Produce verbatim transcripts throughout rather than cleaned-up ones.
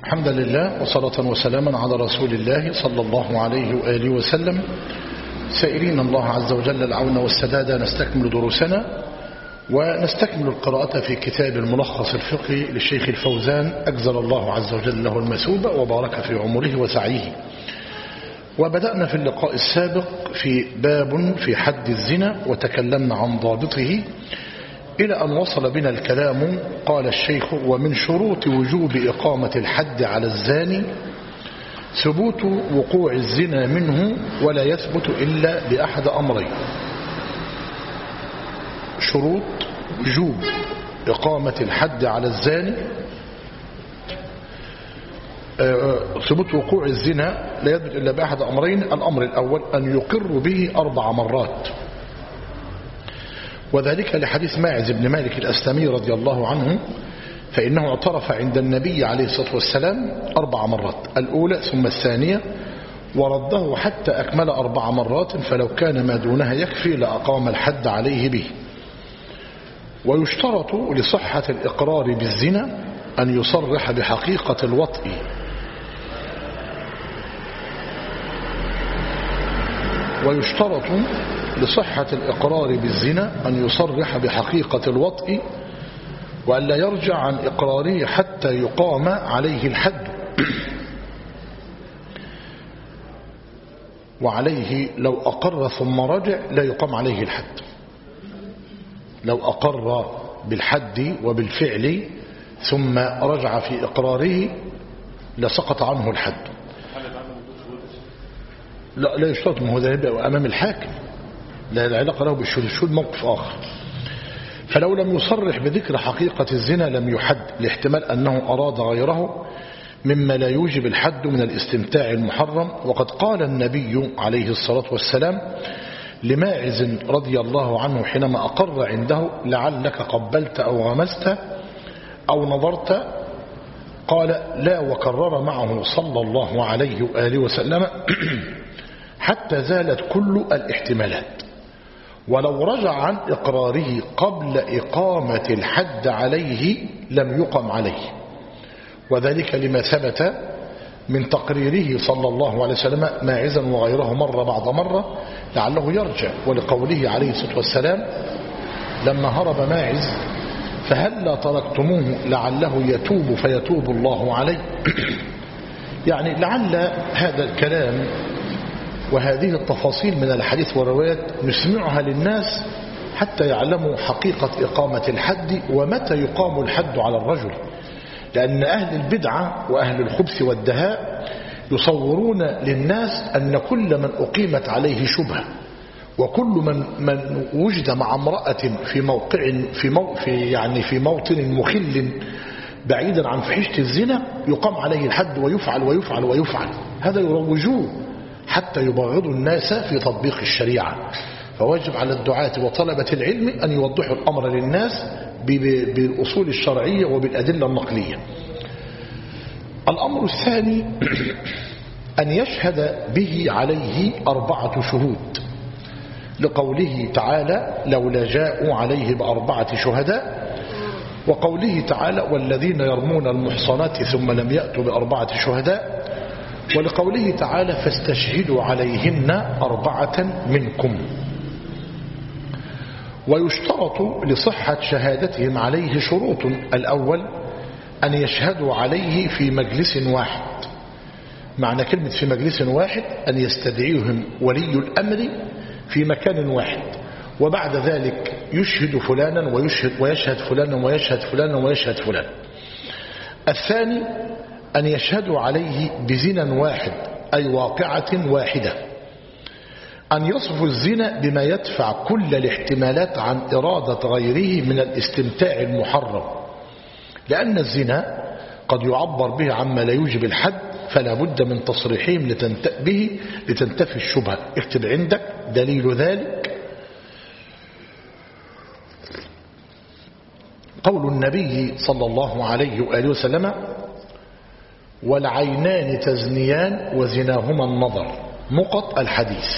الحمد لله وصلاة وسلاما على رسول الله صلى الله عليه وآله وسلم. سائلين الله عز وجل العون والسداد نستكمل دروسنا ونستكمل القراءة في كتاب الملخص الفقهي للشيخ الفوزان أجزل الله عز وجل له المثوبة وبارك في عمره وسعيه. وبدأنا في اللقاء السابق في باب في حد الزنا وتكلمنا عن ضابطه إلى أن وصل بنا الكلام. قال الشيخ: ومن شروط وجوب إقامة الحد على الزاني ثبوت وقوع الزنا منه ولا يثبت إلا بأحد أمرين. شروط وجوب إقامة الحد على الزاني ثبوت وقوع الزنا لا يثبت إلا بأحد أمرين. الأمر الأول أن يقر به أربع مرات، وذلك لحديث ماعز بن مالك الأسلمي رضي الله عنه، فإنه اعترف عند النبي عليه الصلاة والسلام أربع مرات، الأولى ثم الثانية، ورده حتى أكمل أربع مرات، فلو كان ما دونها يكفي لأقام الحد عليه به. ويشترط لصحة الإقرار بالزنا أن يصرح بحقيقة الوطء ويشترط لصحة الإقرار بالزنا أن يصرح بحقيقة الوطء وأن لا يرجع عن إقراره حتى يقام عليه الحد. وعليه لو أقر ثم رجع لا يقام عليه الحد. لو أقر بالحد وبالفعل ثم رجع في إقراره لسقط عنه الحد. لا لا يشترط، ما هو ده يبقى أمام الحاكم، لا العلاقة له بالشهود، الشهود موقف آخر. فلو لم يصرح بذكر حقيقة الزنا لم يحد، لاحتمال أنه أراد غيره مما لا يوجب الحد من الاستمتاع المحرم. وقد قال النبي عليه الصلاة والسلام لماعز رضي الله عنه حينما أقر عنده: لعلك قبلت أو غمست أو نظرت؟ قال: لا. وكرر معه صلى الله عليه وآله وسلم حتى زالت كل الاحتمالات. ولو رجع عن إقراره قبل إقامة الحد عليه لم يقم عليه، وذلك لما ثبت من تقريره صلى الله عليه وسلم ماعزا وغيره مرة بعد مرة لعله يرجع، ولقوله عليه الصلاة والسلام لما هرب ماعز: فهلا تركتموه لعله يتوب فيتوب الله عليه. يعني لعل هذا الكلام وهذه التفاصيل من الحديث والروايات نسمعها للناس حتى يعلموا حقيقة إقامة الحد ومتى يقام الحد على الرجل. لأن أهل البدعة وأهل الخبث والدهاء يصورون للناس أن كل من أقيمت عليه شبهة وكل من من وجد مع امرأة في موقع في مو في يعني في موطن مخل بعيدا عن فحشة الزنا يقام عليه الحد ويفعل ويفعل ويفعل. هذا يروجوه حتى يبغضوا الناس في تطبيق الشريعة. فواجب على الدعاة وطلبة العلم أن يوضحوا الأمر للناس بالأصول الشرعية وبالأدلة النقلية. الأمر الثاني أن يشهد به عليه أربعة شهود، لقوله تعالى: لولا جاءوا عليه بأربعة شهداء، وقوله تعالى: والذين يرمون المحصنات ثم لم يأتوا بأربعة شهداء، ولقوله تعالى: فاستشهدوا عليهن أربعة منكم. ويشترط لصحة شهادتهم عليه شروط. الأول أن يشهدوا عليه في مجلس واحد. معنى كلمة في مجلس واحد أن يستدعيهم ولي الأمر في مكان واحد، وبعد ذلك يشهد فلانا ويشهد ويشهد فلانا ويشهد فلانا ويشهد فلانا. الثاني أن يشهدوا عليه بزنا واحد، أي واقعة واحدة. أن يصف الزنا بما يدفع كل الاحتمالات عن إرادة غيره من الاستمتاع المحرم، لأن الزنا قد يعبر به عما لا يوجب الحد، فلا بد من تصريحهم به لتنتفي الشبهة. اكتب عندك دليل ذلك قول النبي صلى الله عليه وآله وسلم: والعينان تزنيان وزناهما النظر. نقط الحديث: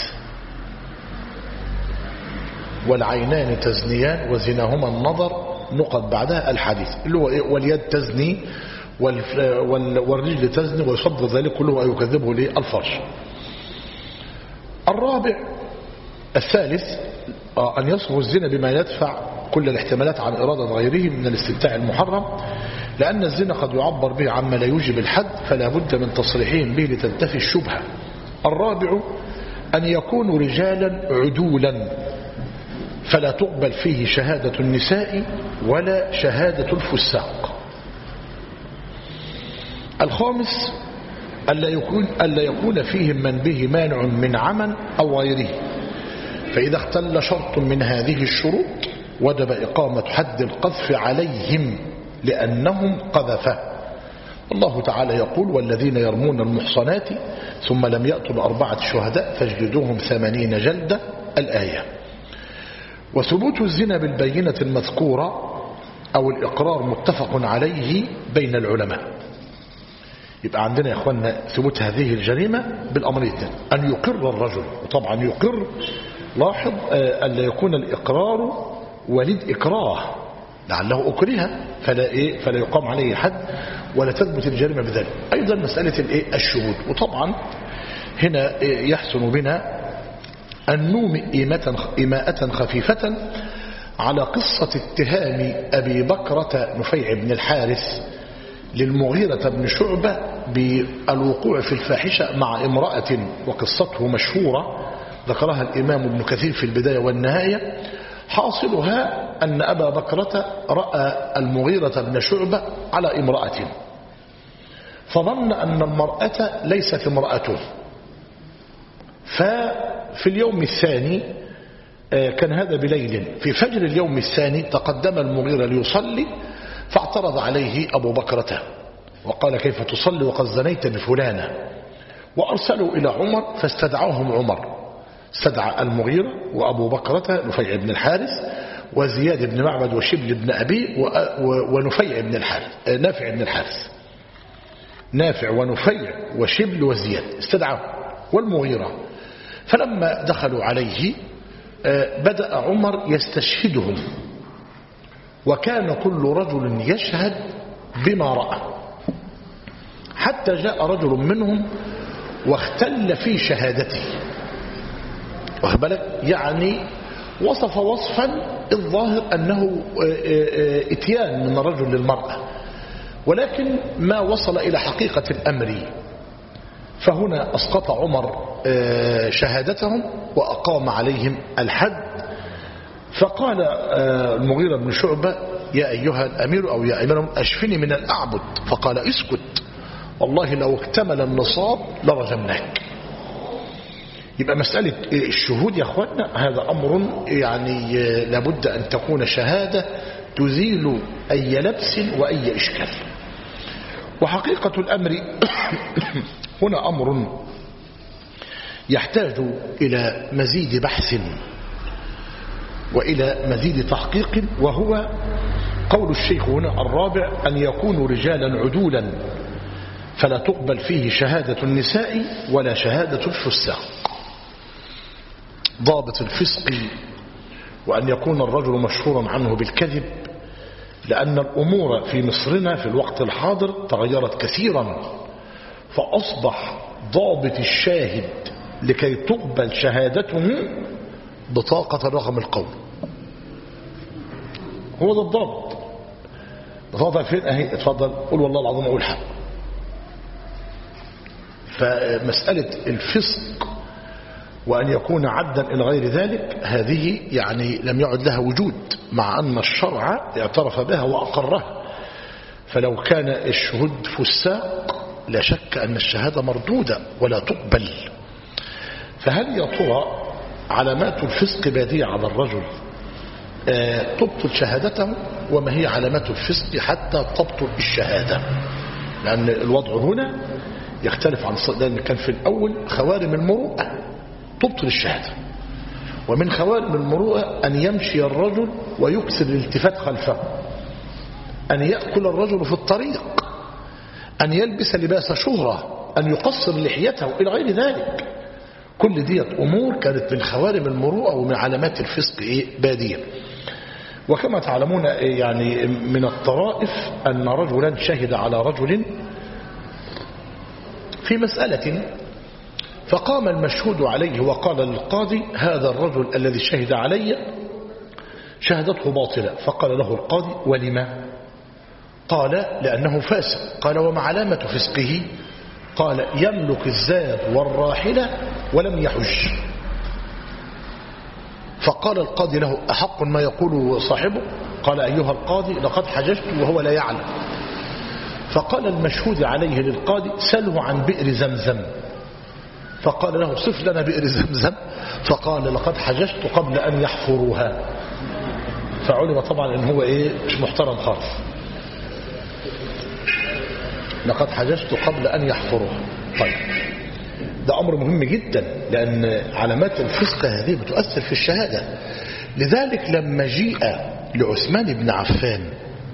والعينان تزنيان وزناهما النظر، نقط بعدها الحديث اللي هو واليد تزني والرجل تزني ويصدر ذلك كله ويكذبه للفرج. الرابع الثالث أن يصف الزنا بما يدفع كل الاحتمالات عن إرادة غيره من الاستمتاع المحرم، لأن الزنا قد يعبر به عما لا يوجب الحد، فلا بد من تصريحهم به لتنتفي الشبهة. الرابع أن يكونوا رجالا عدولا، فلا تقبل فيه شهادة النساء ولا شهادة الفساق. الخامس ألا يكون, ألا يكون فيهم من به مانع من عمل أو غيره، فإذا اختل شرط من هذه الشروط وجب إقامة حد القذف عليهم لأنهم قذفه. الله تعالى يقول: والذين يرمون المحصنات ثم لم يأتوا بأربعة شهداء فاجلدوهم ثمانين جلدة، الآية. وثبوت الزنا بالبينة المذكورة أو الإقرار متفق عليه بين العلماء. يبقى عندنا يا أخوانا ثبوت هذه الجريمة بالأمرين: أن يقر الرجل، وطبعا يقر، لاحظ ألا يكون الإقرار ولد إكراه لعله أكره فلا, إيه فلا يقام عليه حد ولا تثبت الجريمة بذلك. أيضا مسألة الإيه الشهود. وطبعا هنا يحسن بنا أن نومئ إماءة خفيفة على قصة اتهام أبي بكرة نفيع بن الحارث للمغيرة بن شعبة بالوقوع في الفاحشة مع امرأة، وقصته مشهورة ذكرها الإمام ابن كثير في البداية والنهاية. حاصلها أن أبا بكرة رأى المغيرة بن شعبة على امرأة، فظن أن المرأة ليست امرأته. ففي اليوم الثاني، كان هذا بليل، في فجر اليوم الثاني تقدم المغيرة ليصلي، فاعترض عليه أبو بكرة وقال: كيف تصلي وقد زنيت بفلانة؟ وأرسلوا إلى عمر فاستدعوهم عمر. استدعى المغيرة وأبو بكرة نفيع بن الحارث وزياد بن معبد وشبل بن أبي ونفيع بن الحارث نافع بن الحارث نافع ونفيع وشبل وزياد استدعاه والمغيرة. فلما دخلوا عليه بدأ عمر يستشهدهم، وكان كل رجل يشهد بما رأى، حتى جاء رجل منهم واختل في شهادته، وهبلك يعني وصف وصفا الظاهر أنه اتيان من الرجل للمرأة، ولكن ما وصل إلى حقيقة الأمر. فهنا أسقط عمر شهادتهم وأقام عليهم الحد. فقال المغيرة بن شعبة: يا أيها الأمير أو يا أمير أشفني من الأعبد. فقال: اسكت، والله لو اكتمل النصاب لرجمناك. يبقى مسألة الشهود يا أخوانا هذا أمر يعني لابد أن تكون شهادة تزيل أي لبس وأي إشكال. وحقيقة الأمر هنا أمر يحتاج إلى مزيد بحث وإلى مزيد تحقيق، وهو قول الشيخ هنا الرابع: أن يكونوا رجالا عدولا، فلا تقبل فيه شهادة النساء ولا شهادة الفساق. ضابط الفسق وأن يكون الرجل مشهورا عنه بالكذب، لأن الأمور في مصرنا في الوقت الحاضر تغيرت كثيرا، فأصبح ضابط الشاهد لكي تقبل شهادته بطاقة رقم القول. هو ده الضابط. بطاقة فين؟ اهي اتفضل قول والله العظيم اقول حق. فمسألة الفسق وأن يكون عبدا إلى غير ذلك هذه يعني لم يعد لها وجود، مع أن الشرع اعترف بها وأقرها. فلو كان الشهود فساق لا شك أن الشهادة مردودة ولا تقبل. فهل يا ترى علامات الفسق بادية على الرجل آه تبطل شهادته؟ وما هي علامات الفسق حتى تبطل الشهادة؟ لأن الوضع هنا يختلف عن لأن كان في الأول خوارم المروءة تبطل الشهادة، ومن خوارم المروءة أن يمشي الرجل ويكسر الالتفات خلفه، أن يأكل الرجل في الطريق، أن يلبس لباس شهرة، أن يقصر لحيته إلى غير ذلك. كل دي أمور كانت من خوارم المروءة ومن علامات الفسق إيه بادية. وكما تعلمون يعني من الطرائف أن رجلا شهد على رجل في مسألة، فقام المشهود عليه وقال للقاضي هذا الرجل الذي شهد علي شهادته باطلة. فقال له القاضي ولما؟ قال لأنه فاسق. قال وما علامة فسقه؟ قال يملك الزاد والراحلة ولم يحج. فقال القاضي له أحق ما يقول صاحبه؟ قال أيها القاضي لقد حججت وهو لا يعلم. فقال المشهود عليه للقاضي سله عن بئر زمزم. فقال له صف لنا بئر زمزم. فقال لقد حججت قبل أن يحفروها. فعلم طبعا ان هو ايه مش محترم خالص. لقد حججت قبل أن يحفروها. طيب ده أمر مهم جدا، لأن علامات الفسق هذه بتؤثر في الشهادة. لذلك لما جيء لعثمان بن عفان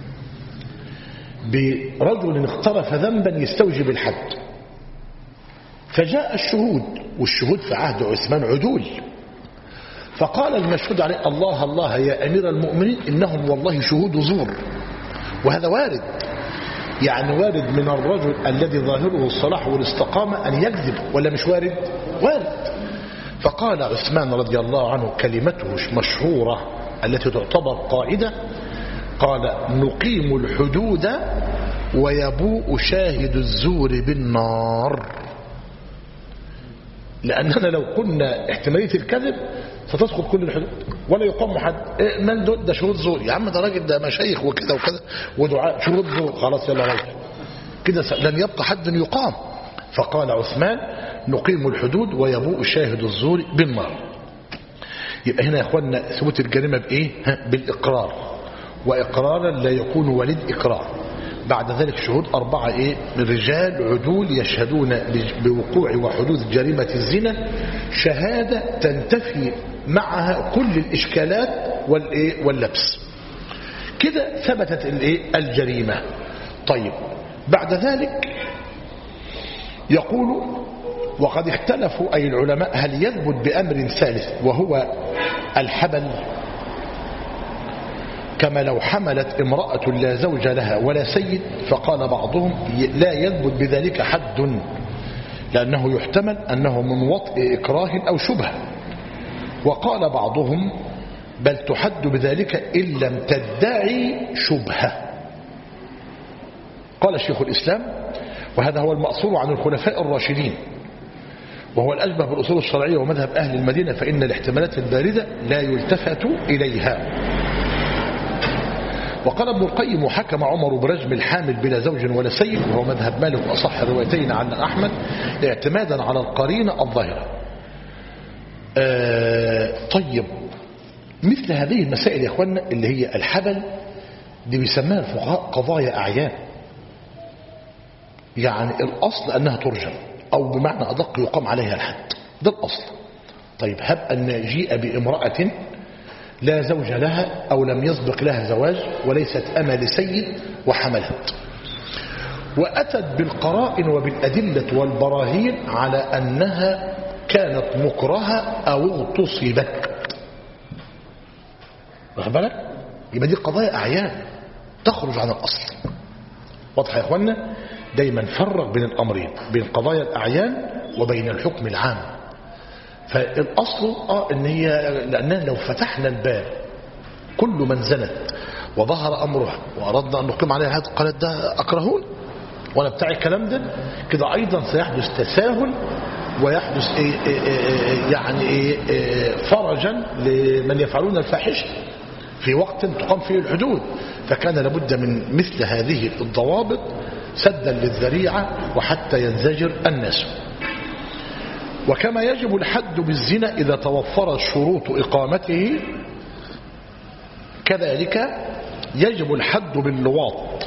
برجل اقترف ذنبا يستوجب الحد، فجاء الشهود، والشهود في عهد عثمان عدول، فقال المشهود عليه الله الله يا أمير المؤمنين إنهم والله شهود زور. وهذا وارد، يعني وارد من الرجل الذي ظاهره الصلاح والاستقامة أن يكذب، ولا مش وارد؟ وارد. فقال عثمان رضي الله عنه كلمته مشهورة التي تعتبر قاعدة، قال نقيم الحدود ويبوء شاهد الزور بالنار. لأننا لو قلنا احتمالية الكذب ستسقط كل الحدود ولا يقام حد. إيه من دول؟ ده شهود زور يا عم، ده راجل ده مشايخ وكذا وكذا ودعاء، شهود زور خلاص يلا راجل كده لن يبقى حد يقام. فقال عثمان نقيم الحدود ويبوء شاهد الزور بالنار. يبقى هنا يا اخوانا ثبوت الجريمة بايه؟ بالإقرار، وإقرارا لا يكون ولد إقرار. بعد ذلك شهود أربعة إيه؟ رجال عدول يشهدون بوقوع وحدوث جريمة الزنا شهادة تنتفي معها كل الإشكالات والإيه؟ واللبس. كده ثبتت الإيه؟ الجريمة. طيب بعد ذلك يقول وقد اختلفوا أي العلماء هل يثبت بأمر ثالث وهو الحبل، كما لو حملت امرأة لا زوج لها ولا سيد. فقال بعضهم لا يثبت بذلك حد، لأنه يحتمل أنه من وطء إكراه أو شبهة. وقال بعضهم بل تحد بذلك إن لم تدعي شبهة. قال شيخ الإسلام وهذا هو المأثور عن الخلفاء الراشدين، وهو الأشبه بالأصول الشرعية ومذهب أهل المدينة، فإن الاحتمالات الباردة لا يلتفت إليها. وقال ابن القيم وحكم عمر برجم الحامل بلا زوج ولا سيد، وهو مذهب مالك وأصح الروايتين عن أحمد اعتمادا على القرينة الظاهرة. آه طيب مثل هذه المسائل يا اخوانا اللي هي الحبل دي بيسميها الفقهاء قضايا أعيان، يعني الأصل أنها ترجم أو بمعنى أدق يقام عليها الحد، ده الأصل. طيب هب أن جيء بامرأة لا زوج لها أو لم يسبق لها زواج وليست أما لسيد وحملت، وأتت بالقرائن وبالأدلة والبراهين على أنها كانت مكرهة أو اغتصبت، واخد بالك؟ يبقى دي قضايا أعيان تخرج عن الأصل. واضح يا إخوانا؟ دايما فرق بين الأمرين، بين قضايا الأعيان وبين الحكم العام. فالأصل آه إن هي لأننا لو فتحنا الباب كل من زنت وظهر أمرها وأردنا أن نقيم عليها حد قالت ده أكرهون وأنا بتاع الكلام ده، كده أيضا سيحدث تساهل ويحدث إيه إيه إيه يعني إيه إيه فرجا لمن يفعلون الفاحشة في وقت تقام فيه الحدود. فكان لابد من مثل هذه الضوابط سدا للذريعة وحتى ينزجر الناس. وكما يجب الحد بالزنا إذا توفرت شروط إقامته، كذلك يجب الحد باللواط،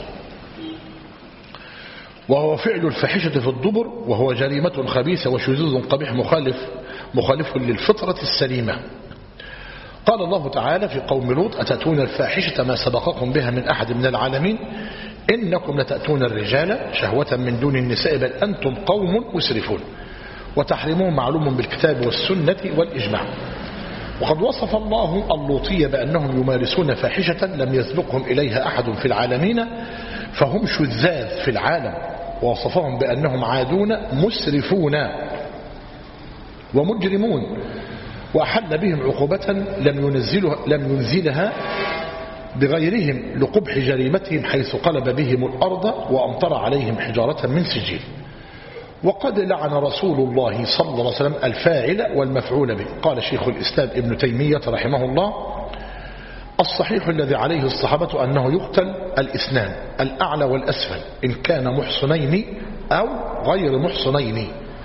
وهو فعل الفاحشة في الدبر، وهو جريمة خبيثة وشذوذ قبيح مخالف مخالف للفطرة السليمة. قال الله تعالى في قوم لوط أتأتون الفاحشة ما سبقكم بها من أحد من العالمين إنكم لتأتون الرجال شهوة من دون النساء بل أنتم قوم مسرفون. وتحريمه معلوم بالكتاب والسنة والإجماع. وقد وصف الله اللوطية بأنهم يمارسون فاحشة لم يسبقهم إليها أحد في العالمين، فهم شذاذ في العالم، ووصفهم بأنهم عادون مسرفون ومجرمون، وأحل بهم عقوبة لم ينزلها, لم ينزلها بغيرهم لقبح جريمتهم، حيث قلب بهم الأرض وأمطر عليهم حجارة من سجيل. وقد لعن رسول الله صلى الله عليه وسلم الفاعل والمفعول به. قال شيخ الإسلام ابن تيمية رحمه الله: الصحيح الذي عليه الصحابة أنه يقتل الاثنان الأعلى والأسفل إن كان محصنين أو غير محصنين.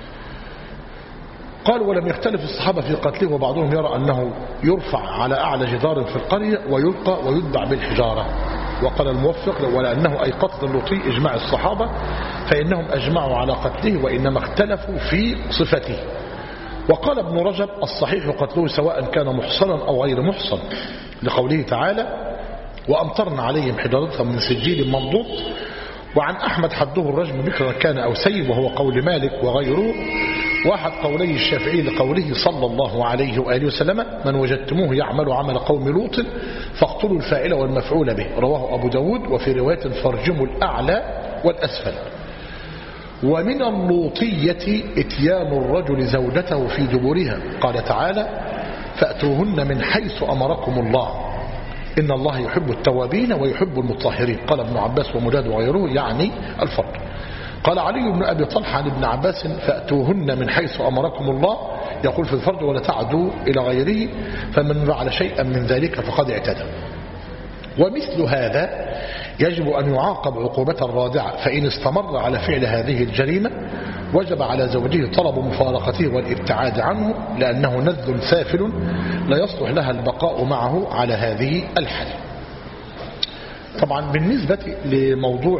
قال: ولم يختلف الصحابة في قتله، وبعضهم يرى أنه يرفع على أعلى جدار في القرية ويلقى ويتبع بالحجارة. وقال الموفق: ولأنه أي قتل اللوطي إجماع الصحابة فإنهم أجمعوا على قتله، وإنما اختلفوا في صفته. وقال ابن رجب: الصحيح قتله سواء كان محصنا أو غير محصن، لقوله تعالى: وأمطرنا عليهم حجارة من سجيل منضود. وعن أحمد حده الرجم بكرا كان أو سيب، وهو قول مالك وغيره، واحد قولي الشافعي لقوله صلى الله عليه وآله وسلم: من وجدتموه يعمل عمل قوم لوط فاقتلوا الفاعل والمفعول به. رواه أبو داود. وفي رواية: فارجموا الأعلى والأسفل. ومن اللوطية اتيان الرجل زوجته في دبرها. قال تعالى: فأتوهن من حيث أمركم الله إن الله يحب التوابين ويحب المطهرين. قال ابن عباس ومجاهد وغيره يعني الفرد. قال علي بن أبي طلحة عن ابن عباس: فأتوهن من حيث أمركم الله، يقول في الفرد: ولا تعدوا إلى غيره، فمن فعل شيئا من ذلك فقد اعتدى. ومثل هذا يجب أن يعاقب عقوبة رادعة، فإن استمر على فعل هذه الجريمة وجب على زوجه طلب مفارقته والابتعاد عنه، لأنه نذل سافل لا يصلح لها البقاء معه على هذه الحال. طبعا بالنسبة لموضوع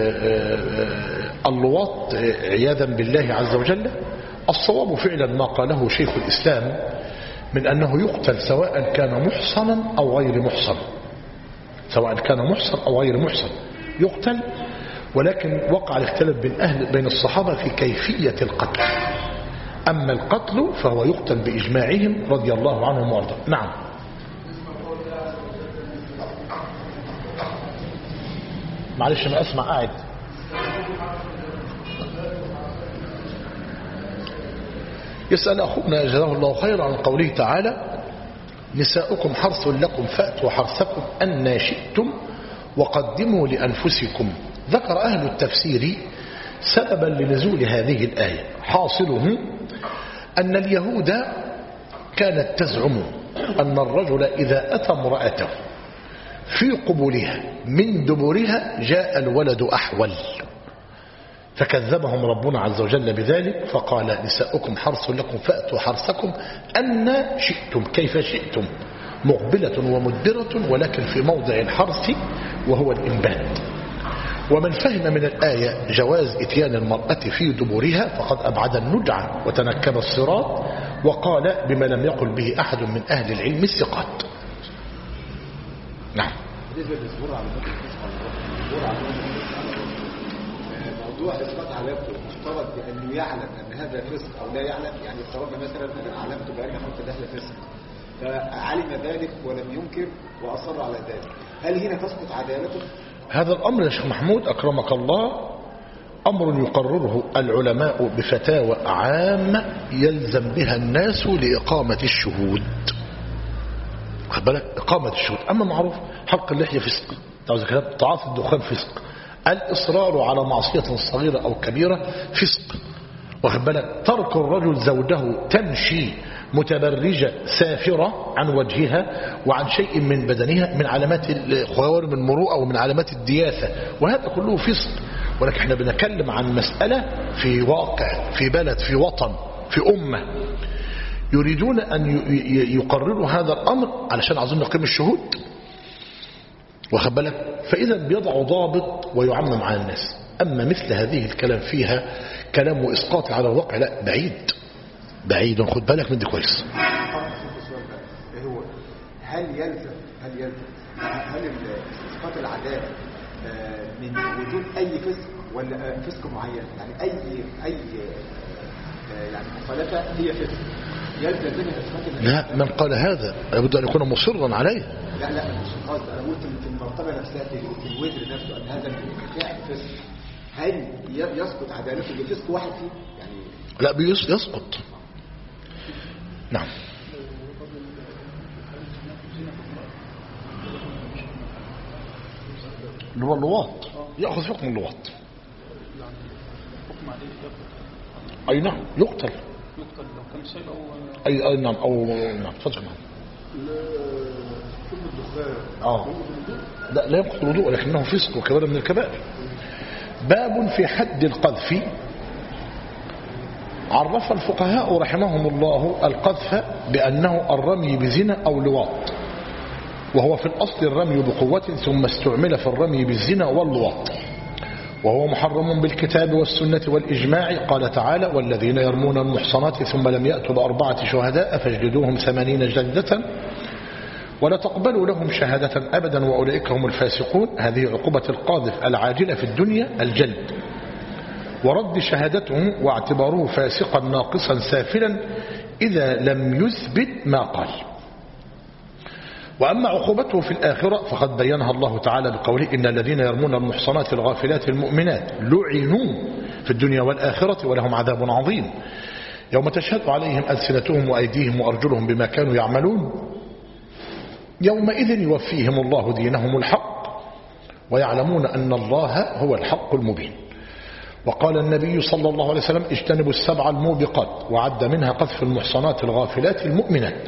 اللواط عياذا بالله عز وجل، الصواب فعلا ما قاله شيخ الإسلام من أنه يقتل سواء كان محصنا أو غير محصن، سواء كان محصن أو غير محصن يقتل. ولكن وقع الاختلاف بين أهل بين الصحابة في كيفية القتل. أما القتل فهو يقتل بإجماعهم رضي الله عنهم وارضاهم. نعم. معلش أنا أسمع قاعد. يسأل أخونا جزاه الله خيرا عن قوله تعالى: نساؤكم حرث لكم فأتوا حرثكم أن شئتم وقدموا لأنفسكم. ذكر أهل التفسير سببا لنزول هذه الآية، حاصله أن اليهود كانت تزعم أن الرجل إذا أتى امرأته في قبولها من دبرها جاء الولد أحول، فكذبهم ربنا عز وجل بذلك فقال: نساؤكم حرث لكم فأتوا حرثكم أن شئتم، كيف شئتم، مقبلة ومدبرة، ولكن في موضع الحرث وهو الإنبات. ومن فهم من الآية جواز إتيان المرأة في دبرها فقد أبعد النجعة وتنكب الصراط، وقال بما لم يقل به أحد من أهل العلم الثقات. نعم. موضوع إثبات علامته مفترض بأنه يعلم أن هذا فسق أو لا يعلم، يعني افترضنا مثلا أن علامته بأن حتى داخل فسق، فعلم ذلك ولم ينكر وأصر على ذلك، هل هنا تسقط عدالته؟ هذا الأمر يا شيخ محمود أكرمك الله أمر يقرره العلماء بفتاوى عامة يلزم بها الناس لإقامة الشهود. واخد بالك؟ إقامة الشهود. أما معروف حلق اللحية فسق، تعاطي الدخان فسق، الإصرار على معصية صغيرة أو كبيرة فسق. واخد بالك؟ ترك الرجل زوجه تمشي متبرجة سافرة عن وجهها وعن شيء من بدنها من علامات خوارم المروءة ومن علامات الدياثة، وهذا كله فسق. ولكن احنا بنتكلم عن مسألة في واقع، في بلد، في وطن، في أمة يريدون أن يقرروا هذا الأمر علشان عايزين نقيم الشهود. واخد بالك؟ فإذا بيضعوا ضابط ويعمم على الناس. أما مثل هذه الكلام فيها كلام وإسقاط على الواقع، لا، بعيد بعيد. خد بالك من دي كويس. هل يلزم هل يلزم هل إسقاط العدالة من وجود أي فسق ولا فسق معين؟ يعني أي أي يعني مخالفة هي فسق. يلزم منها اثبات. لا، من قال هذا لابد ان يكون مصرا عليه. لا لا مش قصدي، انا قلت في المرتبه نفسها في في الوتر نفسه ان هذا الفعل فسق، هل يسقط عدالته بفسق واحد فيه يعني؟ لا بيس يسقط. نعم. اللي هو اللواط ياخذ حكم اللواط. اي نعم يقتل. يقتل لو كان شيء او اي اي نعم او نعم تفضل معنا. اه لا لا ينقض الوضوء لكنه فسق وكبير من الكبائر. باب في حد القذف. عرف الفقهاء رحمهم الله القذف بأنه الرمي بزنا أو لواط، وهو في الأصل الرمي بقوة ثم استعمل في الرمي بالزنا واللواط، وهو محرم بالكتاب والسنة والإجماع. قال تعالى: والذين يرمون المحصنات ثم لم يأتوا بأربعة شهداء فاجلدوهم ثمانين جلدة ولا تقبلوا لهم شهادة أبدا وأولئك هم الفاسقون. هذه عقوبة القاذف العاجلة في الدنيا الجلد ورد شهادته واعتباره فاسقا ناقصا سافلا إذا لم يثبت ما قال. وأما عقوبته في الآخرة فقد بينها الله تعالى بقوله: إن الذين يرمون المحصنات الغافلات المؤمنات لعنوا في الدنيا والآخرة ولهم عذاب عظيم يوم تشهد عليهم ألسنتهم وأيديهم وأرجلهم بما كانوا يعملون يومئذ يوفيهم الله دينهم الحق ويعلمون أن الله هو الحق المبين. وقال النبي صلى الله عليه وسلم: اجتنبوا السبع الموبقات، وعد منها قذف المحصنات الغافلات المؤمنات.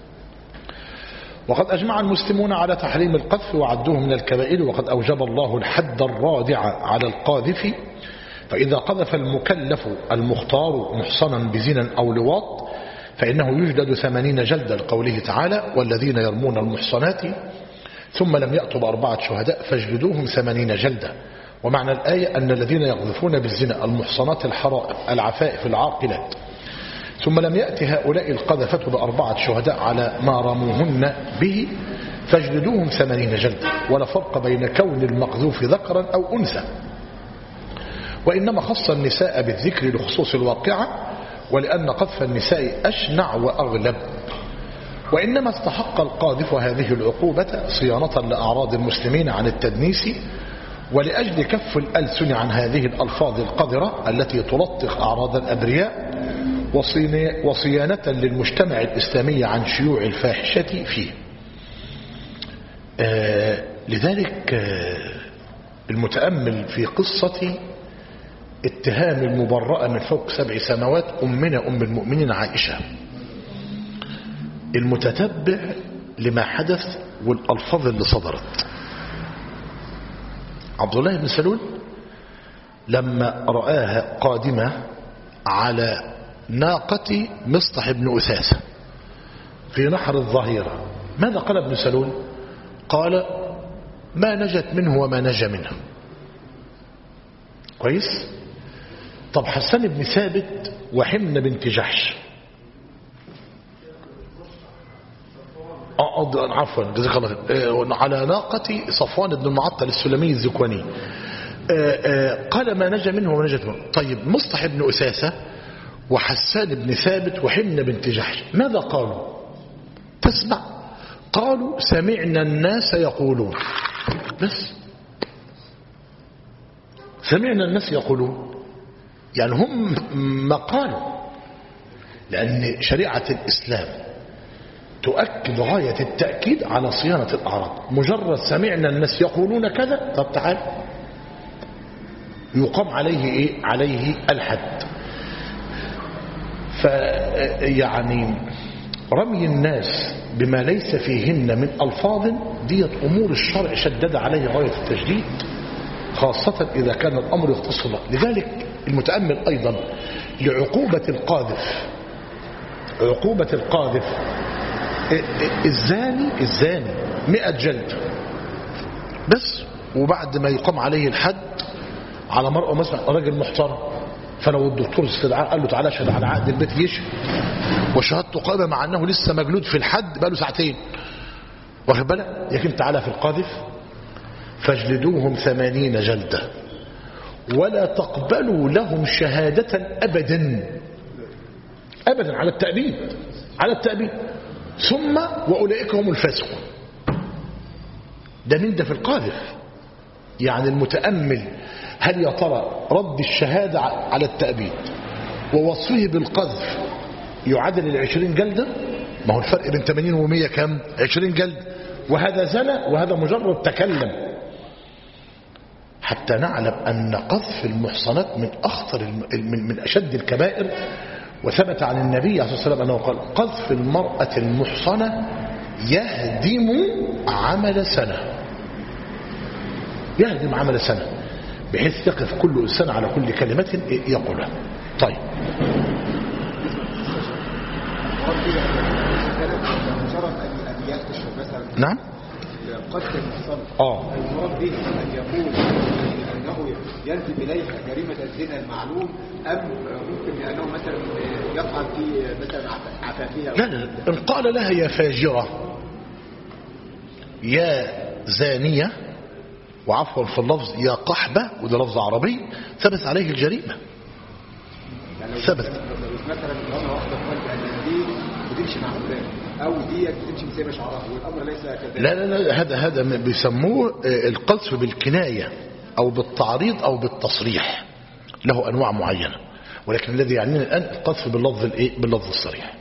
وقد أجمع المسلمون على تحريم القذف وعدوه من الكبائر، وقد أوجب الله الحد الرادع على القاذف. فإذا قذف المكلف المختار محصنا بزنا أو لواط فإنه يجلد ثمانين جلدا لقوله تعالى: والذين يرمون المحصنات ثم لم يأتوا بأربعة شهداء فاجلدوهم ثمانين جلدا. ومعنى الآية أن الذين يقذفون بالزنا المحصنات الحرائر العفائف العاقلات ثم لم يأتي هؤلاء القذفة بأربعة شهداء على ما رموهن به فاجلدوهم ثمانين جلدا، ولا فرق بين كون المقذوف ذكرا أو أنثى، وإنما خص النساء بالذكر لخصوص الواقعة ولأن قذف النساء أشنع وأغلب. وإنما استحق القاذف هذه العقوبة صيانة لأعراض المسلمين عن التدنيس ولأجل كف الألسن عن هذه الألفاظ القذرة التي تلطخ أعراض الأبرياء وصيانة للمجتمع الإسلامي عن شيوع الفاحشة فيه. آه لذلك آه المتأمل في قصة اتهام المبرأة من فوق سبع سماوات أمنا أم المؤمنين عائشة، المتتبع لما حدث والألفاظ اللي صدرت. عبد الله بن سلول لما رآها قادمة على ناقة مصطح بن أثاثة في نحر الظهيرة، ماذا قال ابن سلول؟ قال: ما نجت منه وما نجا منه. كويس؟ طب حسان بن ثابت وحمنة بنت جحش، اه عفوا جزاك الله خير، على ناقة صفوان بن المعطل السلمي الزكواني، قال ما نجا منه وما نجت منه. طيب مصطح بن أثاثة وحسان بن ثابت وحمنة بنت جحش ماذا قالوا؟ تسمع؟ قالوا: سمعنا الناس يقولون. بس سمعنا الناس يقولون، يعني هم ما قالوا، لأن شريعة الإسلام تؤكد غاية التأكيد على صيانة الأعراض. مجرد سمعنا الناس يقولون كذا، طب تعال يقام عليه إيه؟ عليه الحد. فيعني رمي الناس بما ليس فيهن من ألفاظ ديت أمور الشرع شدد عليه غاية التشديد، خاصة إذا كان الأمر يختص الله. لذلك المتأمل أيضا لعقوبة القاذف، عقوبة القاذف الزاني الزاني مئة جلد بس، وبعد ما يقام عليه الحد على مرأة مثلا راجل محترم، فلو الدكتور استدعاه قال له تعالى شهد على عقد البيت يشهد، وشهادته قائمة مع أنه لسه مجلود في الحد بقى له ساعتين، واخد بالك؟ لكن تعالى في القاذف فاجلدوهم ثمانين جلدة ولا تقبلوا لهم شهادة أبدا أبدا على التأبيد. على التأبيد. ثم وأولئك هم الفاسقون. ده من ده في القاذف. يعني المتأمل هل يا ترى رد الشهادة على التأبيد ووصفه بالقذف يعادل العشرين جلدة؟ ما هو الفرق بين ثمانين ومية كم؟ عشرين جلد. وهذا زنا وهذا مجرد تكلم. حتى نعلم أن قذف المحصنات من أخطر من, من أشد الكبائر. وثبت عن النبي عليه الصلاة والسلام أنه قال قذف المرأة المحصنة يهدم عمل سنة. يهدم عمل سنة بحيث يقف كل سنة على كل كلمة يقولها. طيب مجرد أن يكتشف مثلا نعم قتل المحصن اه المراد به أن يقول أنه ينسب إليها جريمة الزنا المعلوم أم ممكن لأنه مثلا يطعن في مثلا عفافها؟ لا لا إن قال لها يا فاجرة يا زانية وعفوا في اللفظ يا قحبة وده لفظ عربي ثبت عليه الجريمة. يعني ثبت مثلا لو واحدة قال أن دي بتمشي مع فلان أو دي بتمشي بسبب شعرها والأمر ليس كذلك. لا لا لا هذا هذا بيسموه القذف بالكناية أو بالتعريض أو بالتصريح. له أنواع معينة ولكن الذي يعنينا الآن القذف باللفظ الإيه باللفظ الصريح.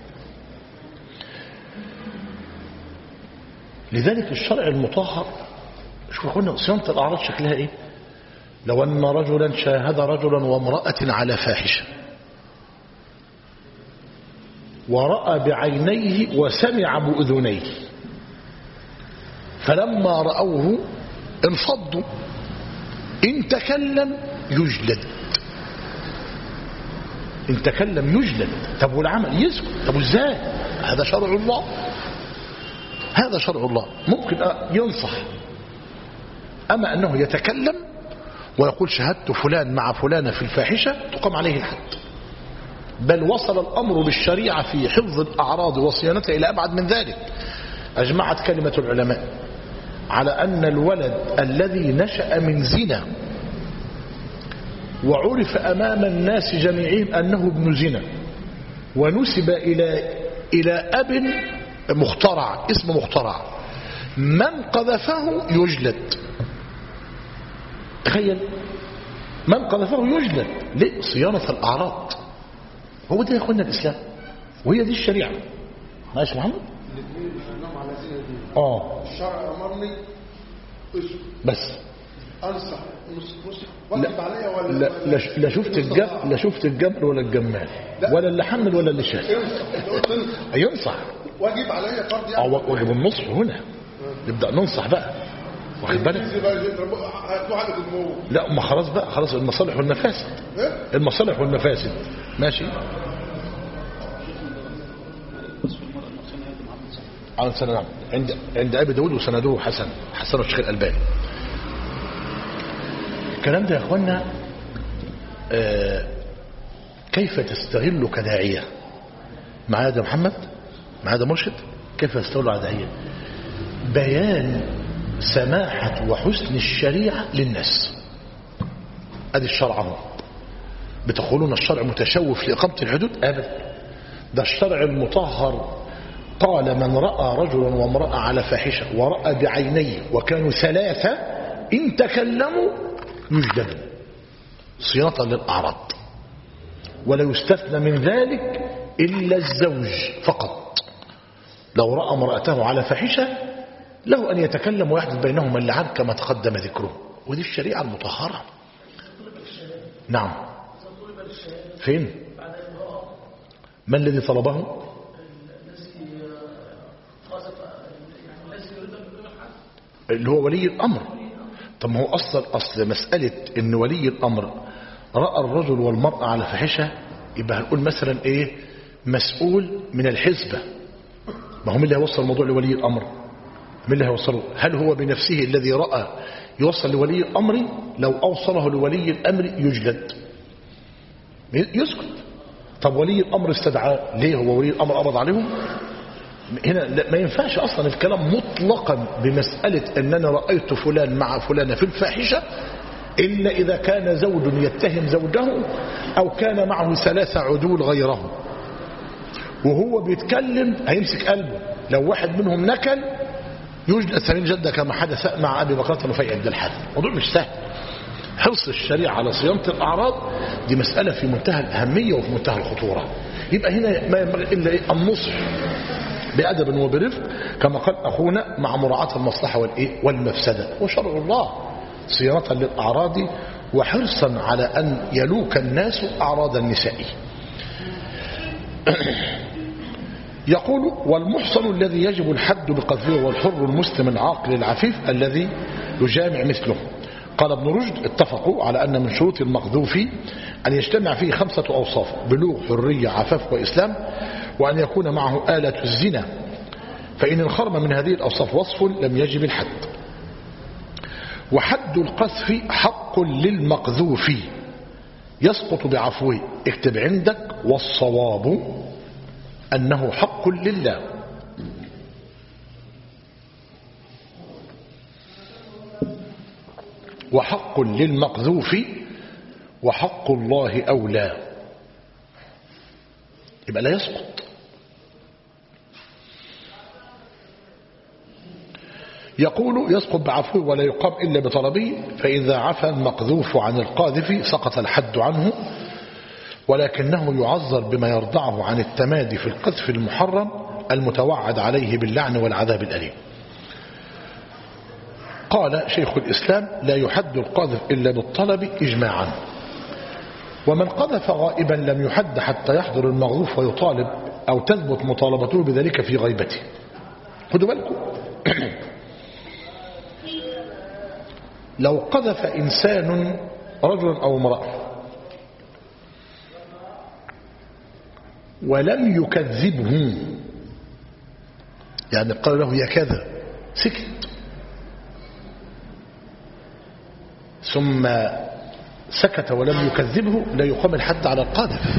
لذلك الشرع المطهر شوفوا قلنا صيانة الأعراض شكلها إيه. لو أن رجلا شاهد رجلا وامرأة على فاحشة ورأى بعينيه وسمع بأذنيه فلما رأوه انفضوا إن تكلم يجلد. إن تكلم يجلد. طب والعمل يسكت. طب ازاي؟ هذا شرع الله. هذا شرع الله. ممكن ينصح أما أنه يتكلم ويقول شهدت فلان مع فلانة في الفاحشة تقام عليه الحد. بل وصل الأمر بالشريعة في حفظ الأعراض وصيانتها إلى أبعد من ذلك. أجمعت كلمة العلماء على أن الولد الذي نشأ من زنا وعرف أمام الناس جميعهم أنه ابن زنا ونسب إلى إلى أب مخترع اسم مخترع من قذفه يجلد. تخيل من قذفه يجلد. ليه؟ صيانة الأعراض. هو ده يا اخوانا الإسلام وهي دي الشريعة. ماشي محمد؟ اه الشرع أمرني بس أنصح نص واجب عليا ولا لا لا, لا شفت الجبل لا شفت الجبل ولا الجمال ولا اللي حمل ولا اللي شاف. ينصح واجب عليا فرض يعني. اه واجب النصح هنا نبدأ ننصح بقى واخد بالك. لا ما خلاص بقى خلاص المصالح والمفاسد. المصالح والمفاسد ماشي. عن سنة عند عند أبي داود وسنده حسن حسن الشيخ الألباني. الكلام ده يا اخوانا آه كيف تستغل كداعية معايا ده محمد معايا ده مرشد كيف يستغل على داعية بيان سماحة وحسن الشريعة للناس. ادي الشرع اهو. بتقولون الشرع متشوف لإقامة الحدود؟ ابدا. ده الشرع المطهر قال من رأى رجلا وامرأة على فاحشة ورأى بعينيه وكانوا ثلاثة إن تكلموا يجلدوا صيانة للأعراض. ولا يستثنى من ذلك إلا الزوج فقط. لو رأى امرأته على فاحشة له أن يتكلم ويحدث بينهما اللعان كما تقدم ذكره. ودي الشريعة المطهرة. نعم. فين؟ ما الذي طلبه؟ اللي هو ولي الأمر. طب ما هو أصل أصل مسألة إن ولي الأمر رأى الرجل والمرأة على فاحشة يبقى هنقول مثلا إيه مسؤول من الحزبة. ما هو مين اللي هيوصل الموضوع لولي الأمر؟ مين اللي هيوصله؟ هل هو بنفسه الذي رأى يوصل لولي الأمر؟ لو أوصله لولي الأمر يجلد يسكت. طب ولي الأمر استدعاه ليه؟ هو ولي الأمر قبض عليهم؟ هنا ما ينفعش أصلا الكلام مطلقا بمسألة أننا رأيت فلان مع فلانة في الفاحشة إلا إذا كان زوج يتهم زوجه أو كان معه ثلاثة عدول غيره. وهو بيتكلم هيمسك قلبه. لو واحد منهم نكل يجلد ثمانين جلدة كما حدث مع أبي بكر نفيع بن الحارث. الموضوع مش سهل. حرص الشريعة على صيانة الأعراض دي مسألة في منتهى الأهمية وفي منتهى الخطورة. يبقى هنا ما ينبغي إلا النصح بأدب وبرفق كما قال أخونا مع مراعاة المصلحة والإيه والمفسدة. وشرع الله صيانة للأعراض وحرصا على أن يلوك الناس أعراض النساء. يقول والمحصن الذي يجب الحد بقذفه والحر المسلم العاقل العفيف الذي يجامع مثله. قال ابن رشد اتفقوا على أن من شروط المقذوف أن يجتمع فيه خمسة أوصاف: بلوغ، حرية، عفاف، وإسلام، وأن يكون معه آلة الزنا، فإن انخرم من هذه الأوصاف وصف لم يجب الحد. وحد القذف حق للمقذوف يسقط بعفوه. اكتب عندك والصواب أنه حق لله. وحق للمقذوف وحق الله أولى. يبقى لا يسقط. يقول يسقط بعفوه ولا يقام إلا بطلبه، فإذا عفى المقذوف عن القاذف سقط الحد عنه، ولكنه يعذر بما يرضعه عن التمادي في القذف المحرم المتوعد عليه باللعن والعذاب الأليم. قال شيخ الإسلام لا يحد القاذف إلا بالطلب إجماعا. ومن قذف غائبا لم يحد حتى يحضر المقذوف ويطالب أو تثبت مطالبته بذلك في غيبته. خدوا بالكم لو قذف إنسان رجلا أو امرأة ولم يكذبه، يعني قال له يا كذا، سكت، ثم سكت ولم يكذبه، لا يقام الحد على القاذف،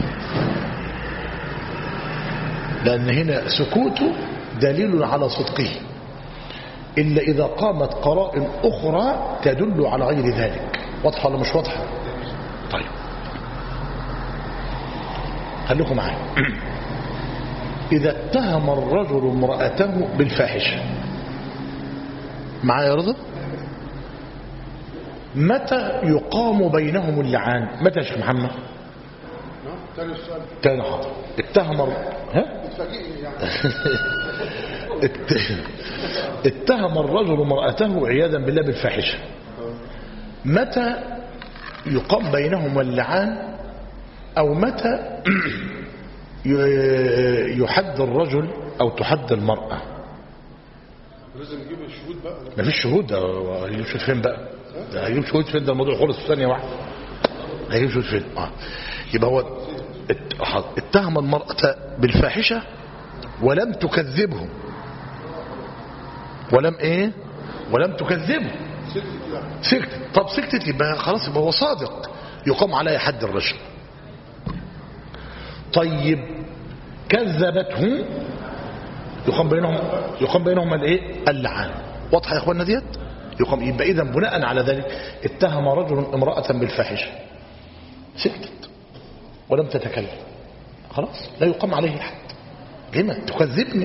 لأن هنا سكوته دليل على صدقه، إلا إذا قامت قرائن أخرى تدل على غير ذلك. واضحة ولا مش واضحة؟ طيب خليكم معايا. إذا اتهم الرجل امرأته بالفاحشة، معايا يا رضا؟ متى يقام بينهم اللعان؟ متى يا شيخ محمد؟ تاني السؤال. تاني حاضر. اتهم ها؟ بتفاجئني يعني. اتهم الرجل امرأته عياذا بالله بالفاحشة، متى يقام بينهم اللعان؟ أو متى يحد الرجل أو تحد المرأة؟ لازم نجيب الشهود بقى. ما فيش شهود. ده هيجيب شهود فين بقى؟ ده هيجيب شهود فين؟ ده الموضوع خلص في ثانية واحدة. هيجيب شهود فين؟ آه. يبقى هو اتهم المرأة بالفاحشة ولم تكذبه، ولم ايه ولم تكذبه، سكتت. طب سكتت يبقى خلاص، يبقى هو صادق، يقام عليه حد الرجم. طيب كذبته، يقام بينهم يقام بينهم الايه اللعان. واضحه يا اخواننا ديت؟ يقام. يبقى اذا بناء على ذلك اتهم رجل امرأة بالفاحشة، سكتت ولم تتكلم، خلاص لا يقام عليه الحد. لما تكذبني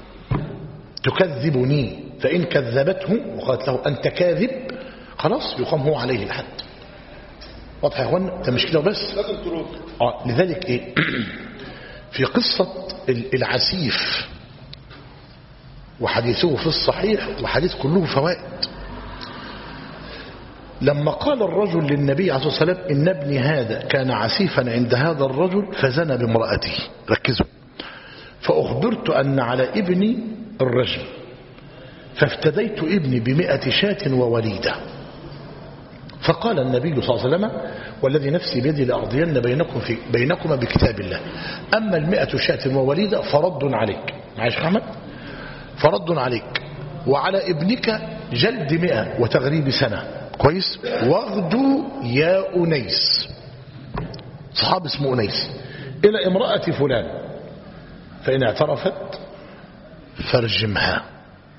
تكذبني فإن كذبته وقالت له أنت كاذب، خلاص يقام هو عليه الحد. واضح يا اخوانا؟ ده مش كده بس. لازم ترد. اه لذلك ايه في قصة العسيف وحديثه في الصحيح، وحديث كله فوائد. لما قال الرجل للنبي عليه الصلاة والسلام إن ابني هذا كان عسيفا عند هذا الرجل فزنى بامرأته، ركزوا، فأخبرت أن على ابني الرجم، فافتديت ابني بمئة شاة ووليدة. فقال النبي صلى الله عليه وسلم والذي نفسي بيدي لأقضين بينكم في بينكما بكتاب الله، أما المئة شاة ووليدة فرد عليك، معايا يا أحمد؟ فرد عليك، وعلى ابنك جلد مئة وتغريب سنة، كويس؟ واغدو يا أنيس، صحاب اسمه أنيس، إلى امرأة فلان، فإن اعترفت فارجمها.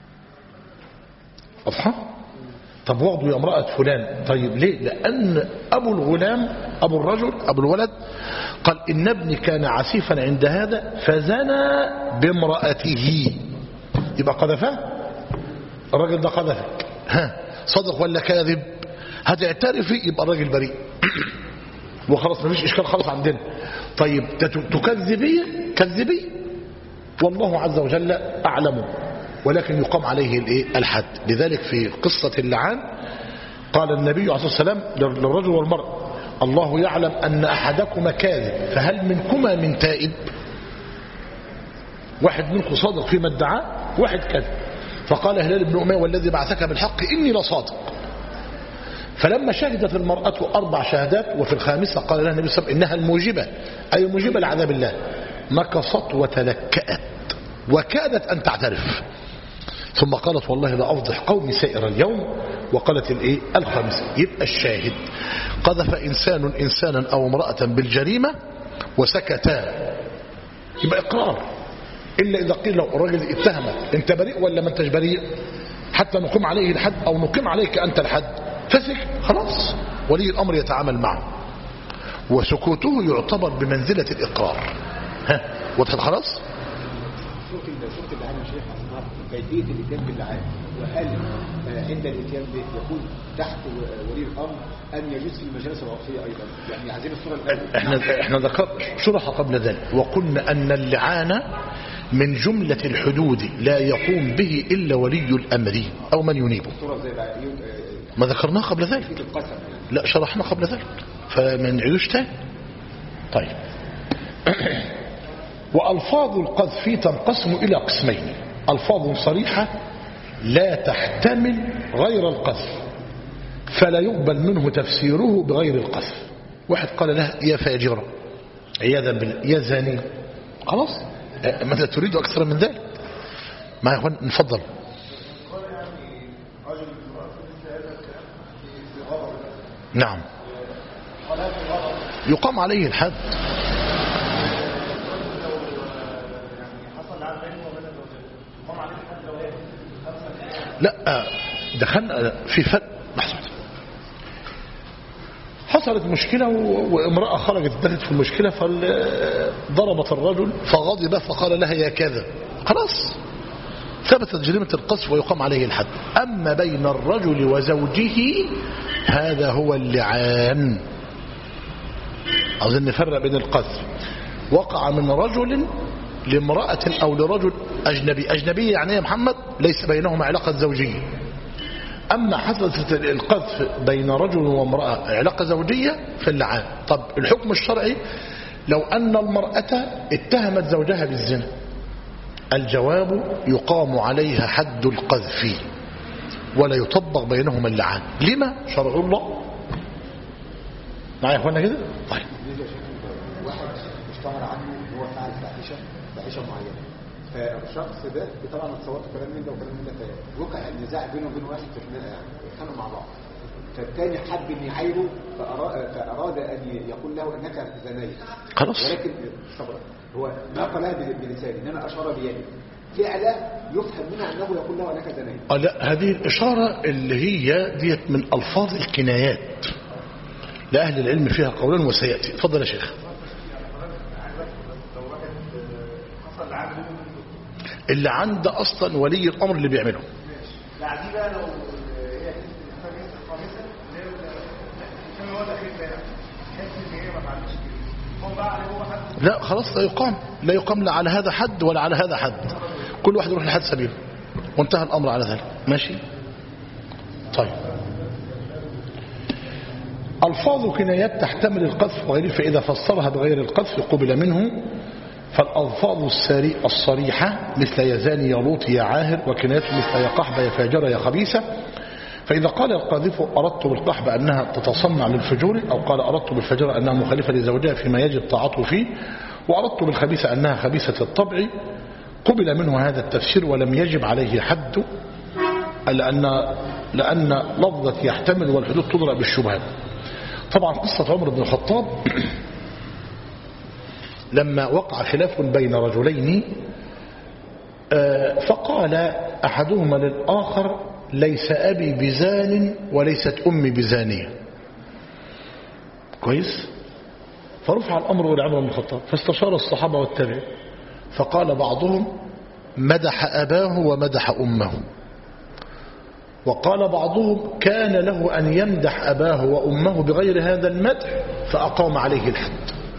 واضحة؟ طب واغدو يا امرأة فلان، طيب ليه؟ لأن أبو الغلام أبو الرجل أبو الولد قال إن ابني كان عسيفا عند هذا فزنى بامرأته، يبقى قذفه، الراجل ده قذفك، ها صدق ولا كاذب؟ هتعترفي يبقى الراجل بريء وخلاص مفيش إشكال خلاص عندنا. طيب تكذبي كذبي والله عز وجل أعلم، ولكن يقام عليه الايه الحد. لذلك في قصة اللعان قال النبي عليه الصلاة والسلام للرجل والمرأة الله يعلم أن أحدكما كاذب فهل منكما من تائب؟ واحد منكم صادق فيما ادعاه، واحد كذب. فقال هلال بن أمية والذي بعثك بالحق إني لصادق. فلما شهدت المرأة أربع شهادات وفي الخامسة قال لها النبي صلى الله عليه وسلم إنها الموجبة أي الموجبة لعذاب الله، مكصت وتلكأت وكادت أن تعترف، ثم قالت والله لا أفضح قومي سائر اليوم، وقالت الايه الخامسة. يبقى الشاهد قذف إنسان إنسانا أو امرأة بالجريمة وسكتا، يبقى إقرار، إلا إذا قيل له الرجل اتهمك أنت بريء ولا ما أنتش بريء حتى نقيم عليه الحد أو نقيم عليك أنت الحد، فسك خلاص ولي الأمر يتعامل معه، وسكوته يعتبر بمنزلة الإقرار. ها وضحت خلاص؟ شوف شفت اللعان يا شيخ أصناف كيفية الاتيان باللعان، وهل عند الاتيان به يكون تحت ولي الأمر أم يجوز في المجالس العرفية أيضا؟ يعني عايزين الصورة الأولى. احنا احنا ذكرنا شرح قبل ذلك وقلنا أن اللعان من جملة الحدود لا يقوم به إلا ولي الأمر أو من ينيبه. ما ذكرناه قبل ذلك؟ لا شرحنا قبل ذلك فما نعيدوش تاني. طيب وألفاظ القذف تنقسم إلى قسمين: ألفاظ صريحة لا تحتمل غير القذف فلا يقبل منه تفسيره بغير القذف. واحد قال لها يا فاجرة عياذا بالله، يا زاني، خلاص ماذا تريد أكثر من ذلك؟ ما يا اخوان نفضل. نعم يقام عليه الحد. لا دخلنا في فرق محسوس. حصلت مشكلة وامرأة خرجت دخلت في المشكلة فضربت الرجل فغضب فقال لها يا كذا، خلاص ثبتت جريمة القذف ويقام عليه الحد. أما بين الرجل وزوجه هذا هو اللعان. أظن نفرق بين القذف وقع من رجل لامرأة أو لرجل أجنبي. أجنبي يعني يا محمد ليس بينهما علاقة زوجية. أما حصلت القذف بين رجل وامرأة علاقة زوجية في اللعان. طب الحكم الشرعي لو أن المرأة اتهمت زوجها بالزنا، الجواب يقام عليها حد القذف ولا يطبق بينهما اللعان. لما؟ شرع الله. معايا يا اخوانا كده؟ طيب واحد اشتهر عنه ان هو فعل فاحشه فاحشه معينه، فالشخص ده طبعا اتصورت كلام من ده وكلام من ده، وقع النزاع بينه وبين واحد في خناقه يعني اتخانقوا مع بعض، فالتاني حب ان يعايره فاراد, فأراد ان يقول له انك زنيت، خلاص ولكن صبر هو ما قالها بلسانه انما اشار بيده فعلا يفهم منها انه يقول له انك زنيت. اه لا هذه الاشاره اللي هي ديت من الفاظ الكنايات لأهل العلم فيها قولا وسيأتي. اتفضل يا شيخ. اللي عند أصلا ولي الأمر اللي بيعمله. لا خلاص لا يقام لا يقام لا على هذا حد ولا على هذا حد، كل واحد يروح لحد سبيله وانتهى الأمر على ذلك. ماشي طيب. ألفاظ كنايات تحتمل القذف وغيره فإذا فسرها بغير القذف قبل منه. فالألفاظ الصريحة مثل يا زاني يا لوط يا عاهر، وكنايات مثل يا قحبة يا فاجرة يا خبيثة. فإذا قال القاذف أردت بالقحبة أنها تتصنع للفجور، أو قال أردت بالفجرة أنها مخالفة لزوجها فيما يجب طاعته فيه، وأردت بالخبيثة أنها خبيثة الطبع، قبل منه هذا التفسير ولم يجب عليه حد، لأن, لأن لفظة يحتمل والحدود تضرب بالشبهات. طبعا قصة عمر بن الخطاب لما وقع خلاف بين رجلين فقال أحدهما للآخر ليس أبي بزان وليست أمي بزانية، كويس؟ فرفع الأمر إلى عمر بن الخطاب فاستشار الصحابة والتابعين، فقال بعضهم مدح أباه ومدح أمه، وقال بعضهم كان له أن يمدح أباه وأمه بغير هذا المدح فأقام عليه الحد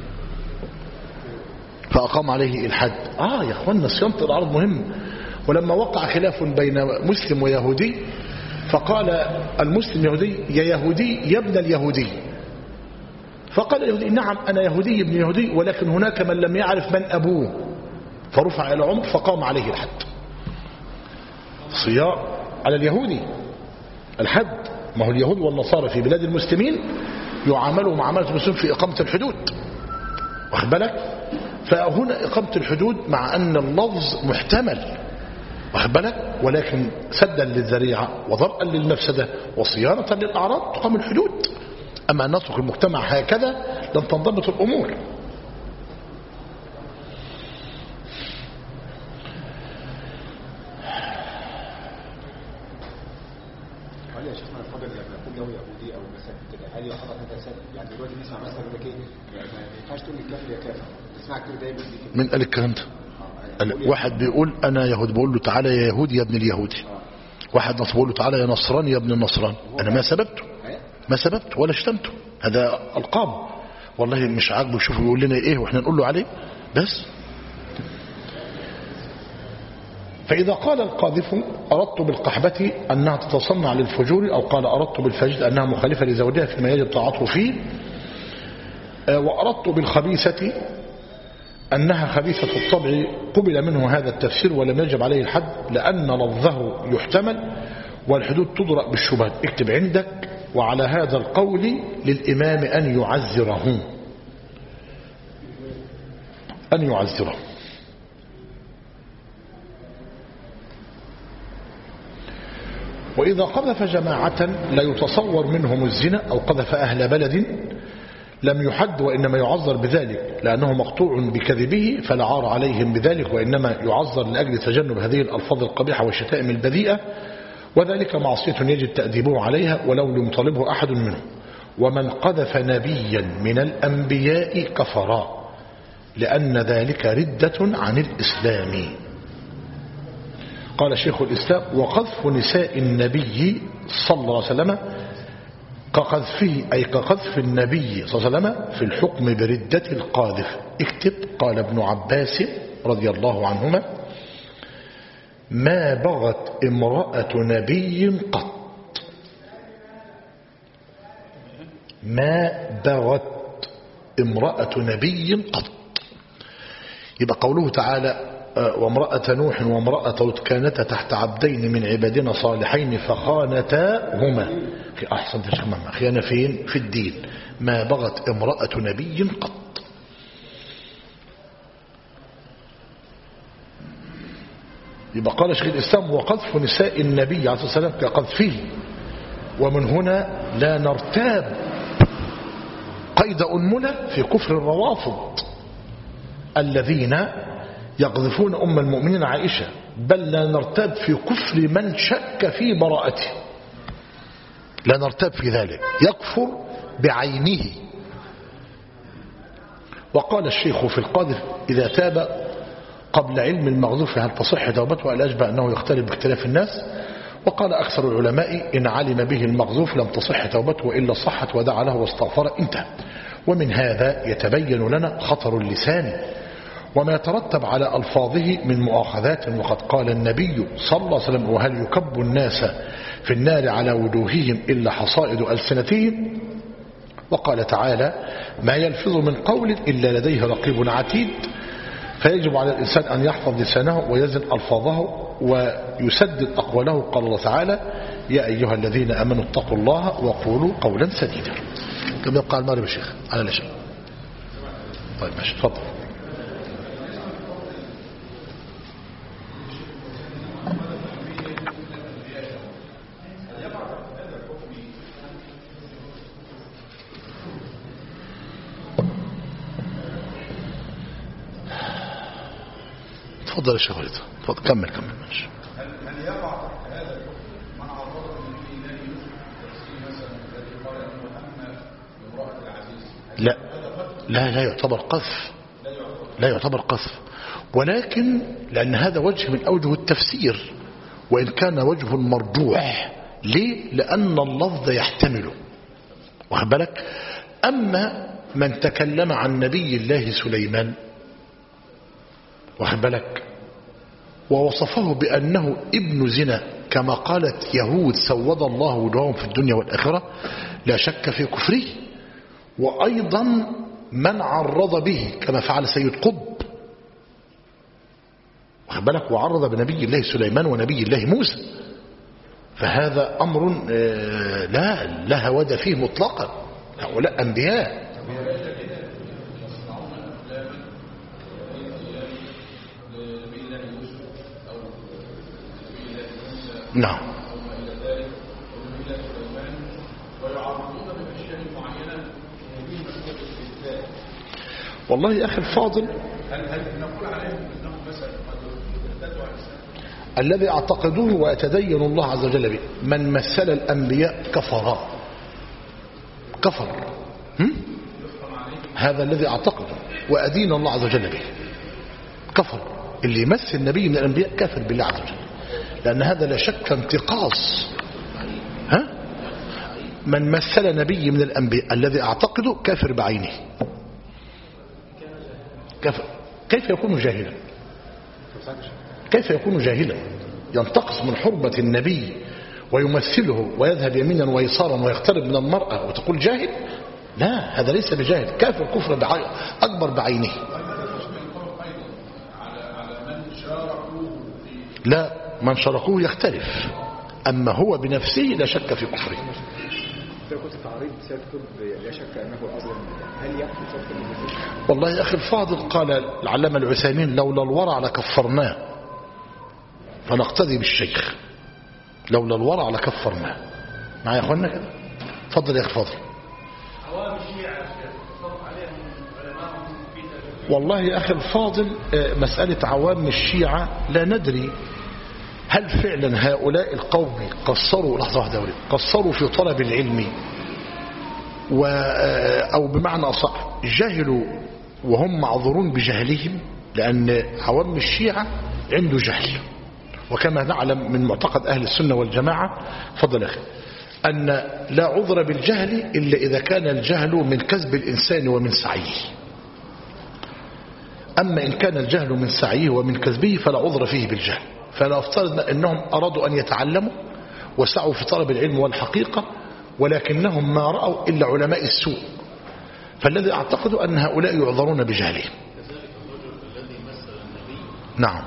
فأقام عليه الحد آه يا أخوانا صيانة الأعراض مهم. ولما وقع خلاف بين مسلم ويهودي فقال المسلم يهودي يا يهودي يا ابن اليهودي، فقال اليهودي نعم أنا يهودي ابن يهودي ولكن هناك من لم يعرف من أبوه، فرفع إلى عمر فقام عليه الحد. صيام على اليهودي الحد، ما هو اليهود والنصارى في بلاد المسلمين يعاملوا معاملة المسلمين في إقامة الحدود، واخد بالك؟ فهنا إقامة الحدود مع أن اللفظ محتمل، واخد بالك؟ ولكن سدا للذريعة وضرءا للمفسدة وصيانة للأعراض تقام الحدود. أما أن نترك المجتمع هكذا لن تنضبط الأمور. هل يا شيخنا الفضل لما يكون له يهودي او مثلا كده هل يعتبر هذا سبب؟ يعني دلوقتي نسمع مثلا يقول لك ايه ما ينفعش تقول الكافر يا كافر، تسمع كده دايما دي كده. من قال الكلام ده؟ قال واحد بيقول انا يهود بقول له تعالى يا يهودي يا ابن اليهودي، واحد نصر بقول له تعالى يا نصراني يا ابن النصراني. انا ما سببته ما سببته ولا شتمته، هذا القاب والله مش عاجبه يشوفه يقول لنا ايه واحنا نقول له عليه بس. فإذا قال القاذف أردت بالقحبة أنها تتصنع للفجور، أو قال أردت بالفجر أنها مخالفة لزوجها فيما يجب طاعته فيه، وأردت بالخبيثة أنها خبيثة الطبع، قبل منه هذا التفسير ولم يجب عليه الحد لأن لفظه يحتمل والحدود تضرأ بالشبهات. اكتب عندك وعلى هذا القول للإمام أن يعزره أن يعزره وإذا قذف جماعة لا يتصور منهم الزنا أو قذف أهل بلد لم يحد وإنما يعذر بذلك لأنه مقطوع بكذبه فلا عار عليهم بذلك، وإنما يعذر لأجل تجنب هذه الألفاظ القبيحة والشتائم البذيئة، وذلك معصية يجب تأديبه عليها ولو لم يطالبه أحد منهم. ومن قذف نبيا من الأنبياء كفرا لأن ذلك ردة عن الإسلام. قال شيخ الإسلام وقذف نساء النبي صلى الله عليه وسلم كقذفه أي كقذف النبي صلى الله عليه وسلم في الحكم بردة القاذف. اكتب قال ابن عباس رضي الله عنهما ما بغت امرأة نبي قط، ما بغت امرأة نبي قط. يبقى قوله تعالى وامرأة نوح وامرأة لوط كانتا تحت عبدين من عبادنا صالحين فخانتاهما في أحسن تشمم خيانة فين؟ في الدين. ما بغت امرأة نبي قط. يبقى قال شيخ الإسلام وقذف نساء النبي عليه الصلاة والسلام كقذفه، ومن هنا لا نرتاب قيد أنملة في كفر الروافض الذين يقذفون أم المؤمنين عائشة، بل لا نرتاب في كفر من شك في براءته، لا نرتاب في ذلك، يكفر بعينه. وقال الشيخ في القاذف إذا تاب قبل علم المغذوف هل تصح توبته؟ الأجبى أنه يختلف باختلاف الناس. وقال أكثر العلماء إن علم به المغذوف لم تصح توبته وإلا صحت ودعا له واستغفر انتهى. ومن هذا يتبين لنا خطر اللسان وما يترتب على ألفاظه من مؤاخذات. وقد قال النبي صلى الله عليه وسلم وهل يكب الناس في النار على وجوههم إلا حصائد ألسنتهم. وقال تعالى ما يلفظ من قول إلا لديه رقيب عتيد. فيجب على الإنسان أن يحفظ لسانه ويزن ألفاظه ويسدد أقواله. قال الله تعالى يا أيها الذين أمنوا اتقوا الله وقولوا قولا سديدا. كم يبقى المغرب يا شيخ على العشاء؟ طيب ماشي تفضل. تفضل يا شيخ وليد تفضل كمل كمل ماشي. هل يقع هذا الحكم مع عرض النبي الذي مثلا الذي قال انه هم بامرأة العزيز؟ لا لا لا يعتبر قذف، لا يعتبر قذف، ولكن لأن هذا وجه من أوجه التفسير، وإن كان وجه مرجوح. ليه؟ لأن اللفظ يحتمله، واخد بالك. أما من تكلم عن نبي الله سليمان، واخد بالك، ووصفه بأنه ابن زنا كما قالت يهود سود الله وجوههم في الدنيا والآخرة، لا شك في كفره. وأيضا من عرض به كما فعل سيد قطب، واخد بالك، وعرض بنبي الله سليمان ونبي الله موسى، فهذا أمر لا لا هود فيه مطلقا، هؤلاء أنبياء. نعم. والله يا أخي الفاضل، الذي اعتقدوه ويتدين الله عز وجل به من مثل الأنبياء كفر كفر هم؟ هذا الذي اعتقده وأدين الله عز وجل به كفر. اللي يمثل نبي من الأنبياء كافر بالله عز وجل، لأن هذا لا شك انتقاص. ها؟ من مثل نبي من الأنبياء الذي اعتقده كافر بعينه. كافر. كيف يكون جاهلا؟ كيف يكون جاهلا ينتقص من حرمة النبي ويمثله ويذهب يمينا ويسارا ويقترب من المرأة وتقول جاهل؟ لا، هذا ليس بجاهل، كافر كفر بعي... أكبر بعينه. لا، من شاركوه يختلف، أما هو بنفسه لا شك في كفره. كنت تعريض سيد قطب لا شك أنه أظلم، هل يكفي شرط؟ والله يا أخي الفاضل، قال العلامة العثيمين لولا الورع لكفرناه، فنقتدي بالشيخ. لولا الورع لكفرناه. معايا يا أخوانا كده؟ فضل يا أخي فضل. عوام الشيعة صرف عليهم علماءهم في تجربة. والله يا أخي الفاضل، مسألة عوام الشيعة لا ندري هل فعلا هؤلاء القوم قصروا لحظة واحدة قصروا في طلب العلم، و أو بمعنى أصح جهلوا وهم معذورون بجهلهم، لأن عوام الشيعة عنده جهل، وكما نعلم من معتقد أهل السنة والجماعة فضل أخي أن لا عذر بالجهل إلا إذا كان الجهل من كسب الإنسان ومن سعيه. أما إن كان الجهل من سعيه ومن كسبه فلا عذر فيه بالجهل. فلا أفترض أنهم أرادوا أن يتعلموا وسعوا في طلب العلم والحقيقة، ولكنهم ما رأوا إلا علماء السوء، فالذي أعتقد أن هؤلاء يعذرون بجهلهم. نعم.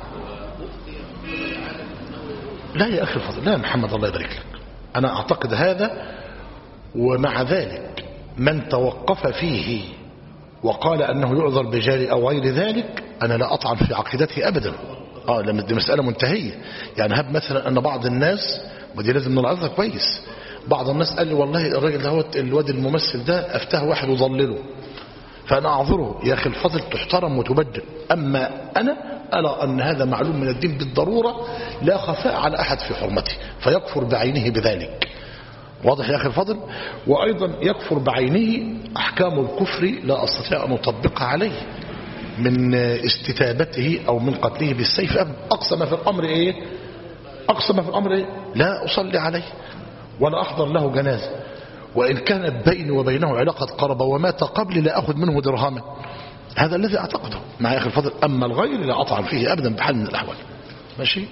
لا يا أخي الفضل، لا محمد الله يبارك لك، أنا أعتقد هذا. ومع ذلك من توقف فيه وقال أنه يعذر بجهل أو غير ذلك أنا لا أطعن في عقيدته أبدا. آه لما دي مسألة منتهية. يعني هب مثلا أن بعض الناس، ودي لازم نلعظها كويس، بعض الناس قال لي والله الراجل ده هو الواد الممثل ده أفتاه واحد وضلله، فأنا أعذره يا أخي الفضل، تحترم وتبدل. أما أنا أرى أن هذا معلوم من الدين بالضرورة، لا خفاء على أحد في حرمته، فيكفر بعينه بذلك. واضح يا أخي الفضل؟ وأيضا يكفر بعينه أحكام الكفر لا أستطيع أن أطبقها عليه من استتابته أو من قتله بالسيف. أقصى ما في الأمر إيه؟ أقصى ما في الأمر إيه؟ لا أصلي عليه ولا أحضر له جنازة، وإن كانت بيني وبينه علاقة قربة ومات قبلي لا أخذ منه درهما. هذا الذي أعتقده مع أخي الفضل. أما الغير لا أطعن فيه أبدا بحال من الأحوال. ماشي.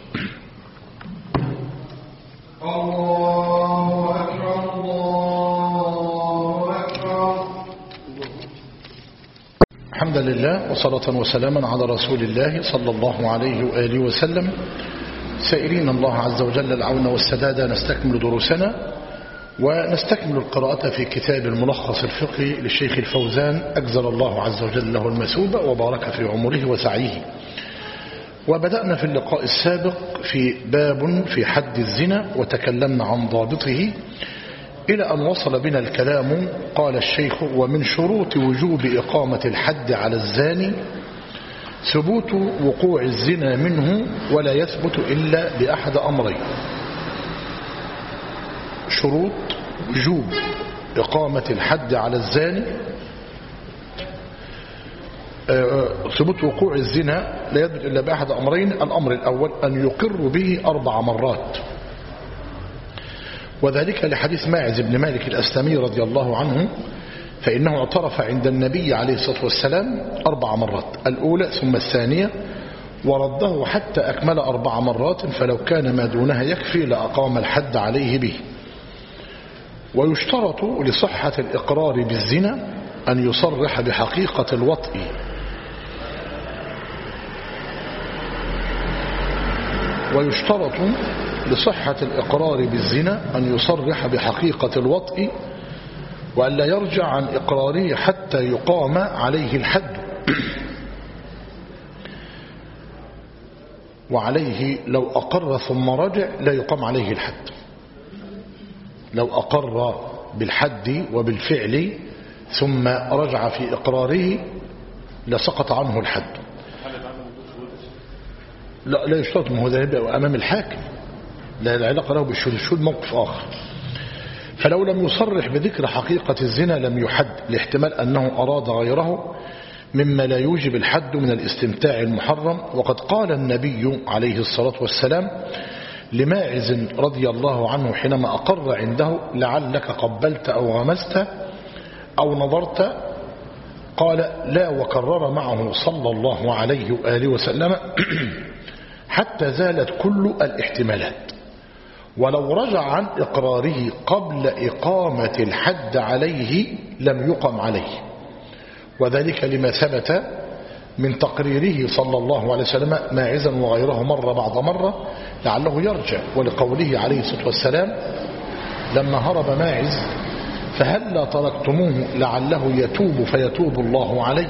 الله أكبر الله أكبر. الحمد لله وصلاة وسلاما على رسول الله صلى الله عليه وآله وسلم. سائلين الله عز وجل العون والسداد نستكمل دروسنا ونستكمل القراءة في كتاب الملخص الفقهي للشيخ الفوزان أجزل الله عز وجل له المثوبة وبارك في عمره وسعيه. وبدأنا في اللقاء السابق في باب في حد الزنا وتكلمنا عن ضابطه إلى أن وصل بنا الكلام. قال الشيخ: ومن شروط وجوب إقامة الحد على الزاني ثبوت وقوع الزنا منه، ولا يثبت إلا بأحد أمرين. شروط وجوب إقامة الحد على الزاني ثبوت وقوع الزنا لا يثبت إلا بأحد أمرين. الأمر الأول أن يقر به أربع مرات، وذلك لحديث ماعز بن مالك الأسلمي رضي الله عنه، فإنه اعترف عند النبي عليه الصلاة والسلام أربع مرات، الأولى ثم الثانية، ورده حتى أكمل أربع مرات، فلو كان ما دونها يكفي لأقام الحد عليه به. ويشترط لصحة الإقرار بالزنا أن يصرح بحقيقة الوطء ويشترط لصحة الإقرار بالزنا أن يصرح بحقيقة الوطء وأن لا يرجع عن إقراره حتى يقام عليه الحد. وعليه لو أقر ثم رجع لا يقام عليه الحد. لو أقر بالحد وبالفعل ثم رجع في إقراره لسقط عنه الحد. لا لا يشترط، ما هو ده يبقى أمام الحاكم، لا العلاقة له بالشهود، الشهود موقف آخر. فلو لم يصرح بذكر حقيقة الزنا لم يحد، لاحتمال أنه أراد غيره مما لا يوجب الحد من الاستمتاع المحرم. وقد قال النبي عليه الصلاة والسلام لماعز رضي الله عنه حينما أقر عنده: لعلك قبلت أو غمست أو نظرت؟ قال: لا. وكرر معه صلى الله عليه وآله وسلم حتى زالت كل الاحتمالات. ولو رجع عن إقراره قبل إقامة الحد عليه لم يقم عليه، وذلك لما ثبت من تقريره صلى الله عليه وسلم ماعزا وغيره مرة بعد مرة لعله يرجع، ولقوله عليه الصلاة والسلام لما هرب ماعز: فهلا تركتموه لعله يتوب فيتوب الله عليه.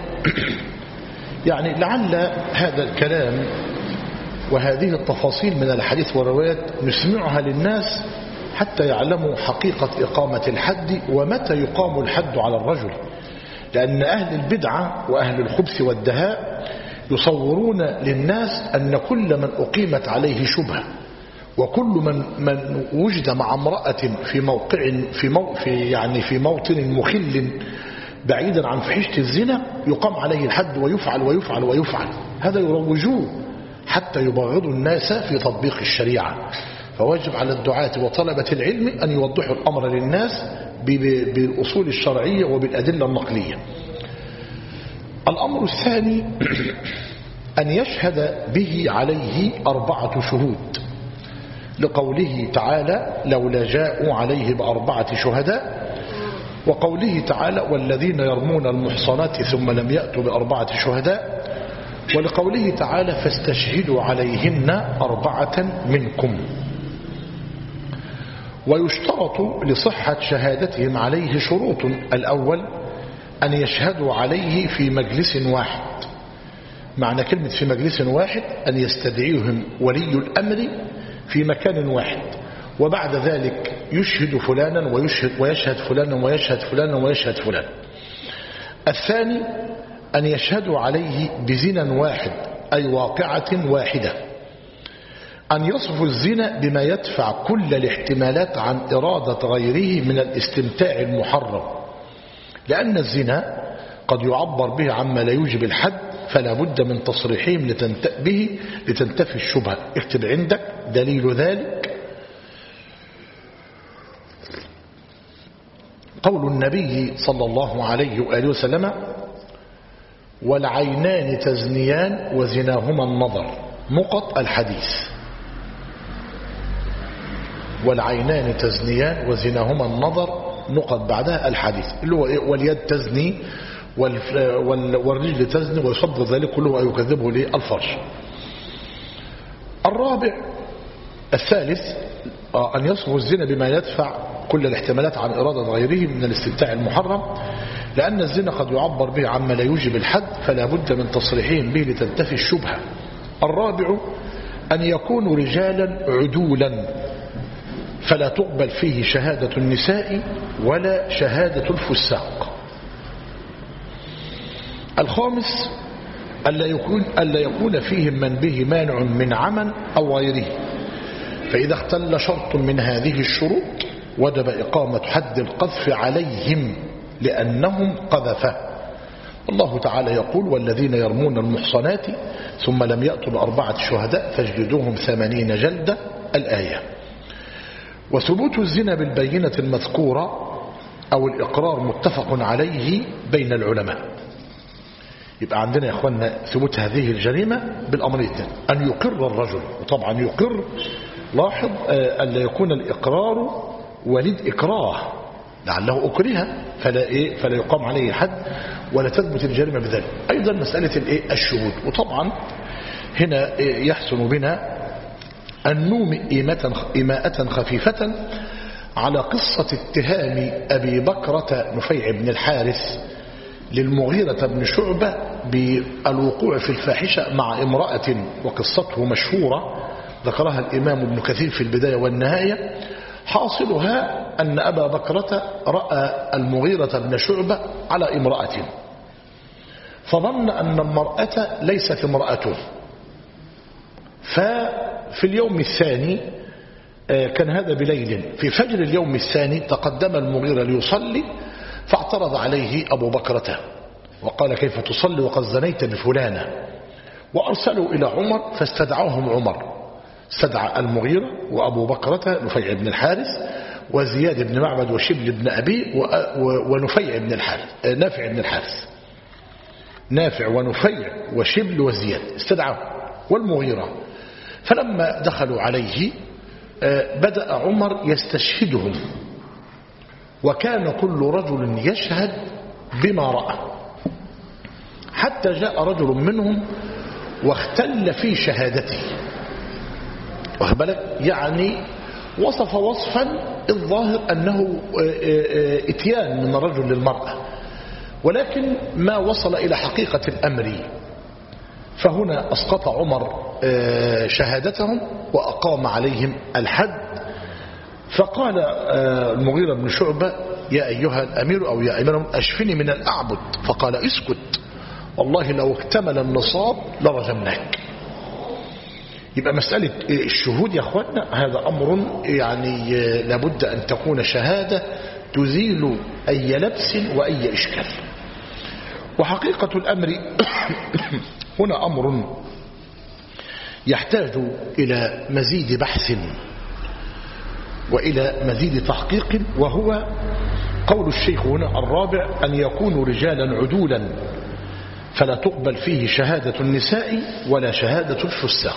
يعني لعل هذا الكلام وهذه التفاصيل من الحديث والروايات نسمعها للناس حتى يعلموا حقيقة إقامة الحد ومتى يقام الحد على الرجل، لأن أهل البدعة وأهل الخبث والدهاء يصورون للناس أن كل من أقيمت عليه شبهة وكل من من وجد مع امرأة في موقع في مو في يعني في موطن مخل بعيدا عن فحشة الزنا يقام عليه الحد ويفعل ويفعل ويفعل. هذا يروجوه حتى يبغضوا الناس في تطبيق الشريعة. فواجب على الدعاة وطلبة العلم أن يوضحوا الأمر للناس بالأصول الشرعية وبالأدلة النقلية. الأمر الثاني أن يشهد به عليه أربعة شهود، لقوله تعالى: لولا جاءوا عليه بأربعة شهداء، وقوله تعالى: والذين يرمون المحصنات ثم لم يأتوا بأربعة شهداء، ولقوله تعالى: فاستشهدوا عليهن أربعة منكم. ويشترط لصحة شهادتهم عليه شروط: الأول أن يشهدوا عليه في مجلس واحد. معنى كلمة في مجلس واحد أن يستدعيهم ولي الأمر في مكان واحد، وبعد ذلك يشهد فلانا ويشهد ويشهد فلانا ويشهد فلانا ويشهد فلانا. الثاني أن يشهدوا عليه بزنا واحد، أي واقعة واحدة. أن يصف الزنا بما يدفع كل الاحتمالات عن إرادة غيره من الاستمتاع المحرم، لأن الزنا قد يعبر به عما لا يوجب الحد، فلا بد من تصريحهم به لتنتفي الشبهة. اكتب عندك دليل ذلك قول النبي صلى الله عليه وآله وسلم: والعينان تزنيان وزناهما النظر. نقط الحديث: والعينان تزنيان وزناهما النظر، نقط بعدها الحديث اللي هو واليد تزني والرجل تزني ويصدر ذلك كله ويكذبه للفرج. الرابع الثالث أن يصف الزنا بما يدفع كل الاحتمالات عن إرادة غيره من الاستمتاع المحرم، لأن الزنا قد يعبر به عما لا يوجب الحد، فلا بد من تصريحهم به لتنتفي الشبهة. الرابع أن يكونوا رجالا عدولا، فلا تقبل فيه شهادة النساء ولا شهادة الفساق. الخامس ألا يكون, ألا يكون فيهم من به مانع من عمل أو غيره، فإذا اختل شرط من هذه الشروط وجب إقامة حد القذف عليهم لأنهم قذفه. الله تعالى يقول والذين يرمون المحصنات ثم لم يأتوا بأربعة شهداء فاجلدوهم ثمانين جلدة الآية. وثبوت الزنا بالبينة المذكورة أو الإقرار متفق عليه بين العلماء. يبقى عندنا يا أخوانا ثبوت هذه الجريمة بالأمرين، أن يقر الرجل، وطبعا يقر لاحظ أن لا يكون الإقرار ولد إكراه لعله أكره فلا, إيه فلا يقام عليه حد ولا تثبت الجريمة بذلك. أيضا مسألة الإيه الشهود. وطبعا هنا إيه يحسن بنا أن نومئ إماءة خفيفة على قصة اتهام أبي بكرة نفيع بن الحارث للمغيرة بن شعبة بالوقوع في الفاحشة مع امرأة، وقصته مشهورة ذكرها الإمام ابن كثير في البداية والنهاية. حاصلها أن أبا بكرة رأى المغيرة بن شعبة على امرأة، فظن أن المرأة ليست امرأته. ففي اليوم الثاني كان هذا بليل، في فجر اليوم الثاني تقدم المغيرة ليصلي، فاعترض عليه أبو بكرة وقال كيف تصلي وقد زنيت بفلانة؟ وأرسلوا إلى عمر فاستدعوهم عمر، استدعى المغيرة وأبو بكرة نفيع بن الحارث وزياد بن معبد وشبل بن أبي ونفيع بن الحارث نافع بن الحارث نافع ونفيع وشبل وزياد استدعوا والمغيرة. فلما دخلوا عليه بدأ عمر يستشهدهم، وكان كل رجل يشهد بما رأى، حتى جاء رجل منهم واختل في شهادته، وخبالك يعني وصف وصفا الظاهر أنه اتيان من الرجل للمرأة، ولكن ما وصل إلى حقيقة الأمر. فهنا أسقط عمر شهادتهم وأقام عليهم الحد. فقال المغيرة بن شعبة يا أيها الأمير أو يا أمير أشفني من الأعبد، فقال اسكت والله لو اكتمل النصاب لرجمناك. يبقى مسألة الشهود يا أخوانا هذا أمر يعني لابد أن تكون شهادة تزيل أي لبس وأي إشكال. وحقيقة الأمر هنا أمر يحتاج إلى مزيد بحث وإلى مزيد تحقيق، وهو قول الشيخ هنا الرابع أن يكونوا رجالا عدولا فلا تقبل فيه شهادة النساء ولا شهادة الفساق.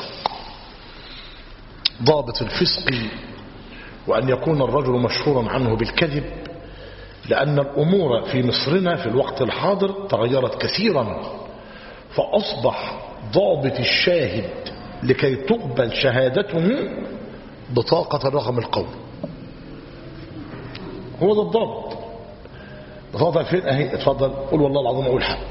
ضابط الفسق وأن يكون الرجل مشهورا عنه بالكذب، لأن الأمور في مصرنا في الوقت الحاضر تغيرت كثيرا، فأصبح ضابط الشاهد لكي تقبل شهادته بطاقة الرقم القومي. هو ده الضابط. بطاقة فين اهي اتفضل قول والله العظيم اقول حق.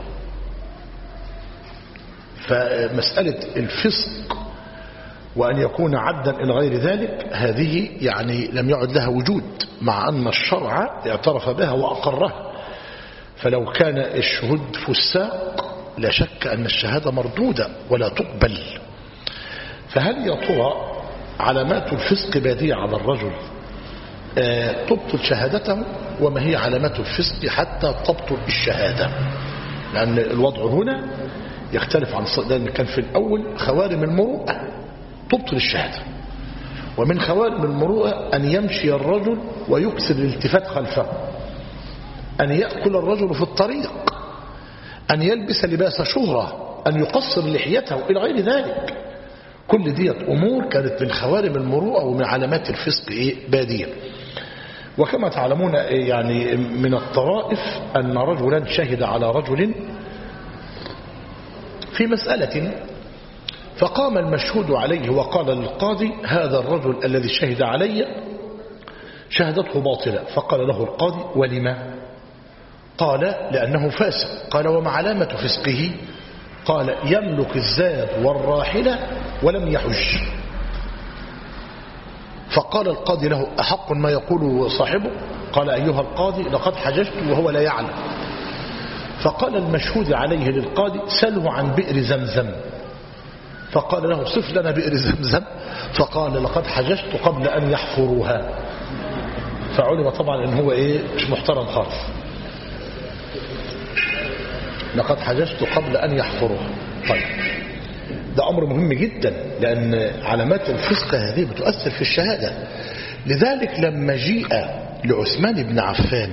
فمسألة الفسق وأن يكون عبدا إلى غير ذلك هذه يعني لم يعد لها وجود، مع أن الشرع اعترف بها وأقرها. فلو كان الشهود فساق لا شك أن الشهادة مردودة ولا تقبل. فهل يا ترى علامات الفسق بادية على الرجل آه تبطل شهادته، وما هي علامات الفسق حتى تبطل الشهادة؟ لأن الوضع هنا يختلف عن لأن كان في الأول خوارم المروءة تبطل الشهادة، ومن خوارم المروءة أن يمشي الرجل ويكسر الالتفات خلفه، أن يأكل الرجل في الطريق، أن يلبس لباس شهرة، أن يقصر لحيته إلى غير ذلك. كل دي أمور كانت من خوارم المروءة ومن علامات الفسق إيه بادية. وكما تعلمون يعني من الطرائف أن رجلا شهد على رجل في مسألة، فقام المشهود عليه وقال للقاضي هذا الرجل الذي شهد علي شهادته باطلة. فقال له القاضي ولما؟ قال لأنه فاسق. قال وما علامة فسقه؟ قال يملك الزاد والراحلة ولم يحج. فقال القاضي له أحق ما يقول صاحبه؟ قال أيها القاضي لقد حججت وهو لا يعلم. فقال المشهود عليه للقاضي سله عن بئر زمزم. فقال له صف لنا بئر زمزم. فقال لقد حججت قبل أن يحفروها. فعلم طبعا ان هو ايه مش محترم خالص. لقد حججت قبل أن يحفرها. طيب ده أمر مهم جدا، لأن علامات الفسق هذه بتؤثر في الشهادة. لذلك لما جيء لعثمان بن عفان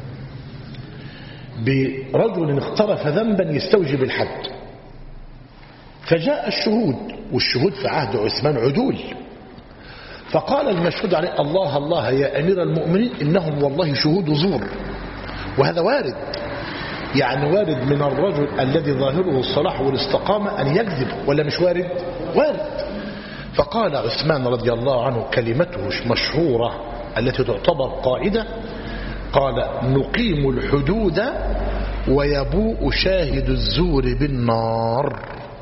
برجل اقترف ذنبا يستوجب الحد، فجاء الشهود، والشهود في عهد عثمان عدول، فقال المشهود عليه الله الله يا أمير المؤمنين إنهم والله شهود زور. وهذا وارد، يعني وارد من الرجل الذي ظاهره الصلاح والاستقامة أن يكذب، ولا مش وارد؟ وارد. فقال عثمان رضي الله عنه كلمته مشهورة التي تعتبر قاعدة، قال نقيم الحدود ويبوء شاهد الزور بالنار.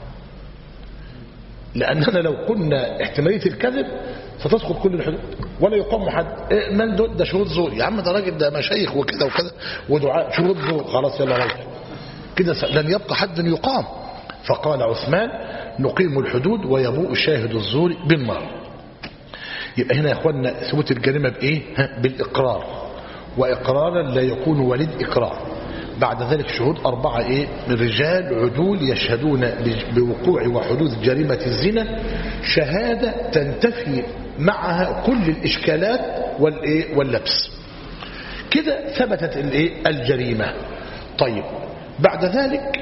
لأننا لو قلنا احتمالية الكذب ستدخل كل الحدود ولا يقام حد. إيه من دول؟ ده شهود زور يا عم، ده راجل ده مشايخ وكذا وكذا ودعاء، شهود زور خلاص يلا راجل كده لن يبقى حد يقام. فقال عثمان نقيم الحدود ويبوء شاهد الزور بالنار. يبقى هنا يا اخوانا ثبوت الجريمة بايه؟ بالإقرار، وإقرارا لا يكون ولد إقرار. بعد ذلك شهود أربعة إيه؟ من رجال عدول يشهدون بوقوع وحدوث جريمة الزنا شهادة تنتفي معها كل الإشكالات والإيه؟ واللبس. كده ثبتت الإيه؟ الجريمة. طيب بعد ذلك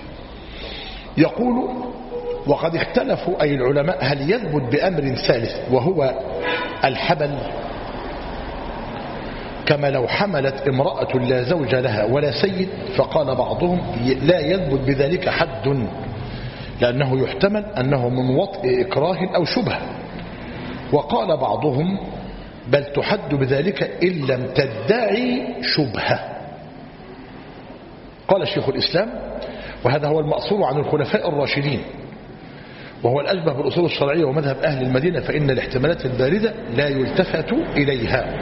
يقول وقد اختلفوا أي العلماء هل يثبت بأمر ثالث وهو الحبل، كما لو حملت امرأة لا زوج لها ولا سيد. فقال بعضهم لا يثبت بذلك حد، لأنه يحتمل أنه من وطء إكراه أو شبهة. وقال بعضهم بل تحد بذلك إن لم تدعي شبهة. قال شيخ الإسلام وهذا هو المأثور عن الخلفاء الراشدين، وهو الأشبه بالأصول الشرعية ومذهب أهل المدينة، فإن الاحتمالات الباردة لا يلتفت إليها.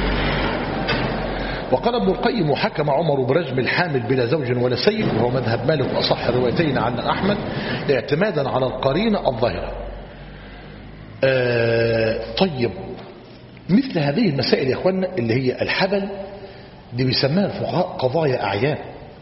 وقال ابن القيم وحكم عمر برجم الحامل بلا زوج ولا سيد، وهو مذهب مالك وأصح الروايتين عن أحمد اعتمادا على القرينة الظاهرة. آه طيب مثل هذه المسائل يا أخوانا اللي هي الحبل دي بيسميها الفقهاء قضايا أعيان،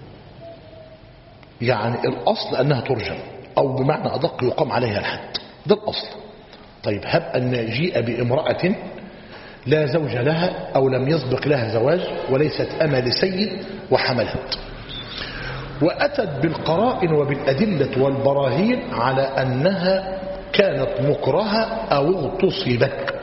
يعني الأصل أنها ترجم أو بمعنى أدق يقام عليها الحد، ده الأصل. طيب هب أن جيء بامرأة لا زوج لها أو لم يسبق لها زواج وليست أما لسيد وحملت، وأتت بالقرائن وبالأدلة والبراهين على أنها كانت مكرهة أو اغتصبت،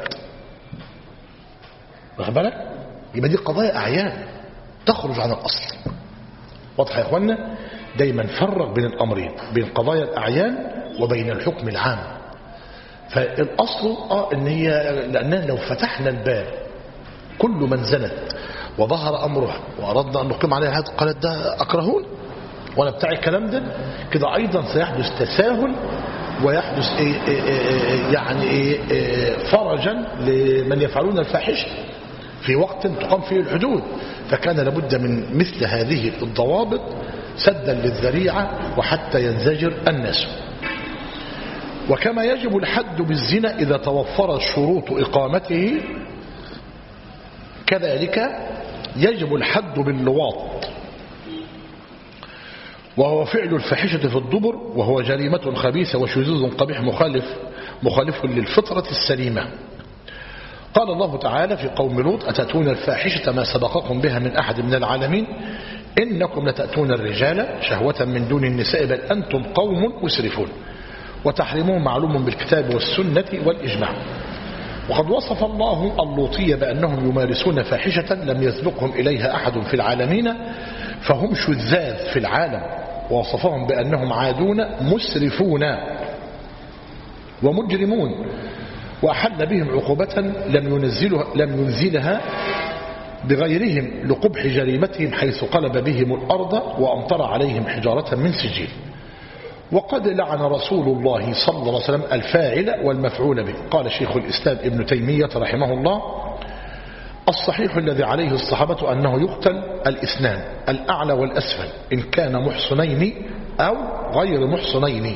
واخد بالك؟ يبقى دي قضايا أعيان تخرج عن الأصل. واضح يا إخوانا؟ دايما فرق بين الأمرين، بين قضايا الأعيان وبين الحكم العام. فالأصل آه إن هي لأننا لو فتحنا الباب كل من زنت وظهر أمرها وأردنا أن نقيم عليها هذا قالت ده أكرهون وأنا بتاع الكلام ده، كده أيضا سيحدث تساهل ويحدث إيه إيه إيه يعني إيه إيه فرجا لمن يفعلون الفاحشة في وقت تقام فيه الحدود. فكان لابد من مثل هذه الضوابط سدا للذريعة وحتى ينزجر الناس. وكما يجب الحد بالزنا إذا توفرت شروط إقامته، كذلك يجب الحد باللواط، وهو فعل الفاحشة في الدبر، وهو جريمة خبيثة وشذوذ قبيح مخالف مخالف للفطرة السليمة. قال الله تعالى في قوم لوط أتأتون الفاحشة ما سبقكم بها من أحد من العالمين إنكم لتأتون الرجال شهوة من دون النساء بل أنتم قوم مسرفون. وتحريمه معلوم بالكتاب والسنة والإجماع. وقد وصف الله اللوطية بأنهم يمارسون فاحشة لم يسبقهم إليها أحد في العالمين، فهم شذاذ في العالم، ووصفهم بأنهم عادون مسرفون ومجرمون، وأحل بهم عقوبة لم ينزلها, لم ينزلها بغيرهم لقبح جريمتهم، حيث قلب بهم الأرض وأمطر عليهم حجارة من سجيل. وقد لعن رسول الله صلى الله عليه وسلم الفاعل والمفعول به. قال شيخ الإسلام ابن تيمية رحمه الله الصحيح الذي عليه الصحابة أنه يقتل الاثنان الأعلى والأسفل إن كان محصنين أو غير محصنين.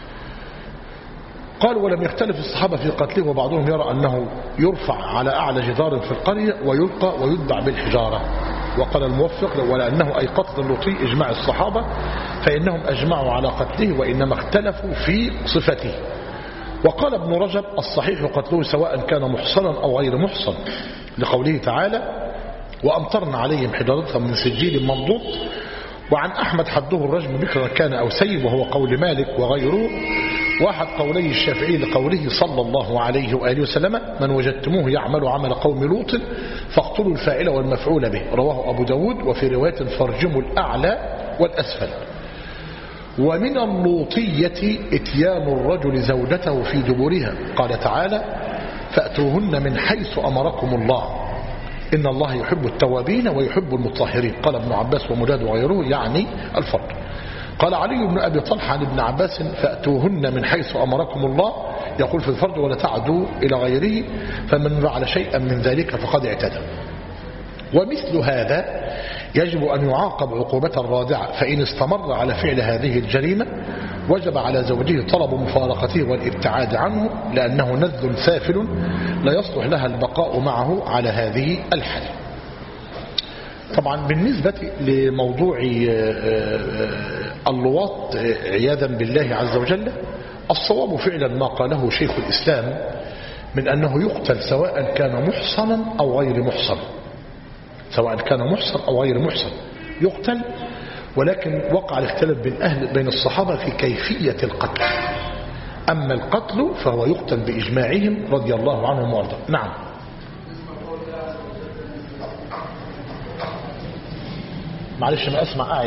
قال ولم يختلف الصحابة في قتله، وبعضهم يرى أنه يرفع على أعلى جدار في القرية ويلقى ويتبع بالحجارة. وقال الموفق ولأنه أي قتل اللوطي إجماع الصحابة فإنهم أجمعوا على قتله وإنما اختلفوا في صفته. وقال ابن رجب الصحيح قتله سواء كان محصنا أو غير محصن لقوله تعالى وأمطرنا عليهم حجارة من سجيل منضود. وعن أحمد حده الرجم بكرا كان أو سيب وهو قول مالك وغيره. واحد قولي الشافعي لقوله صلى الله عليه وآله وسلم من وجدتموه يعمل عمل قوم لوط فاقتلوا الفاعل والمفعول به رواه أبو داود. وفي رواية فارجموا الأعلى والأسفل. ومن اللوطية اتيان الرجل زوجته في دبرها قال تعالى فأتوهن من حيث أمركم الله إن الله يحب التوابين ويحب المطهرين. قال ابن عباس ومجاهد وغيره يعني الفرد. قال علي بن أبي طلحة عن ابن عباس فأتوهن من حيث أمركم الله يقول في الفرد ولا تعدوا إلى غيره فمن فعل شيئا من ذلك فقد اعتدى. ومثل هذا يجب أن يعاقب عقوبة رادعة فإن استمر على فعل هذه الجريمة وجب على زوجه طلب مفارقته والابتعاد عنه لأنه نذل سافل لا يصلح لها البقاء معه على هذه الحال. طبعا بالنسبة لموضوع اللواط عياذا بالله عز وجل الصواب فعلا ما قاله شيخ الإسلام من أنه يقتل سواء كان محصنا أو غير محصن سواء كان محصن أو غير محصن يقتل. ولكن وقع الاختلاف بين أهل بين الصحابة في كيفية القتل. أما القتل فهو يقتل بإجماعهم رضي الله عنهم وارضاهم. نعم. معلش ما أسمع قاعد.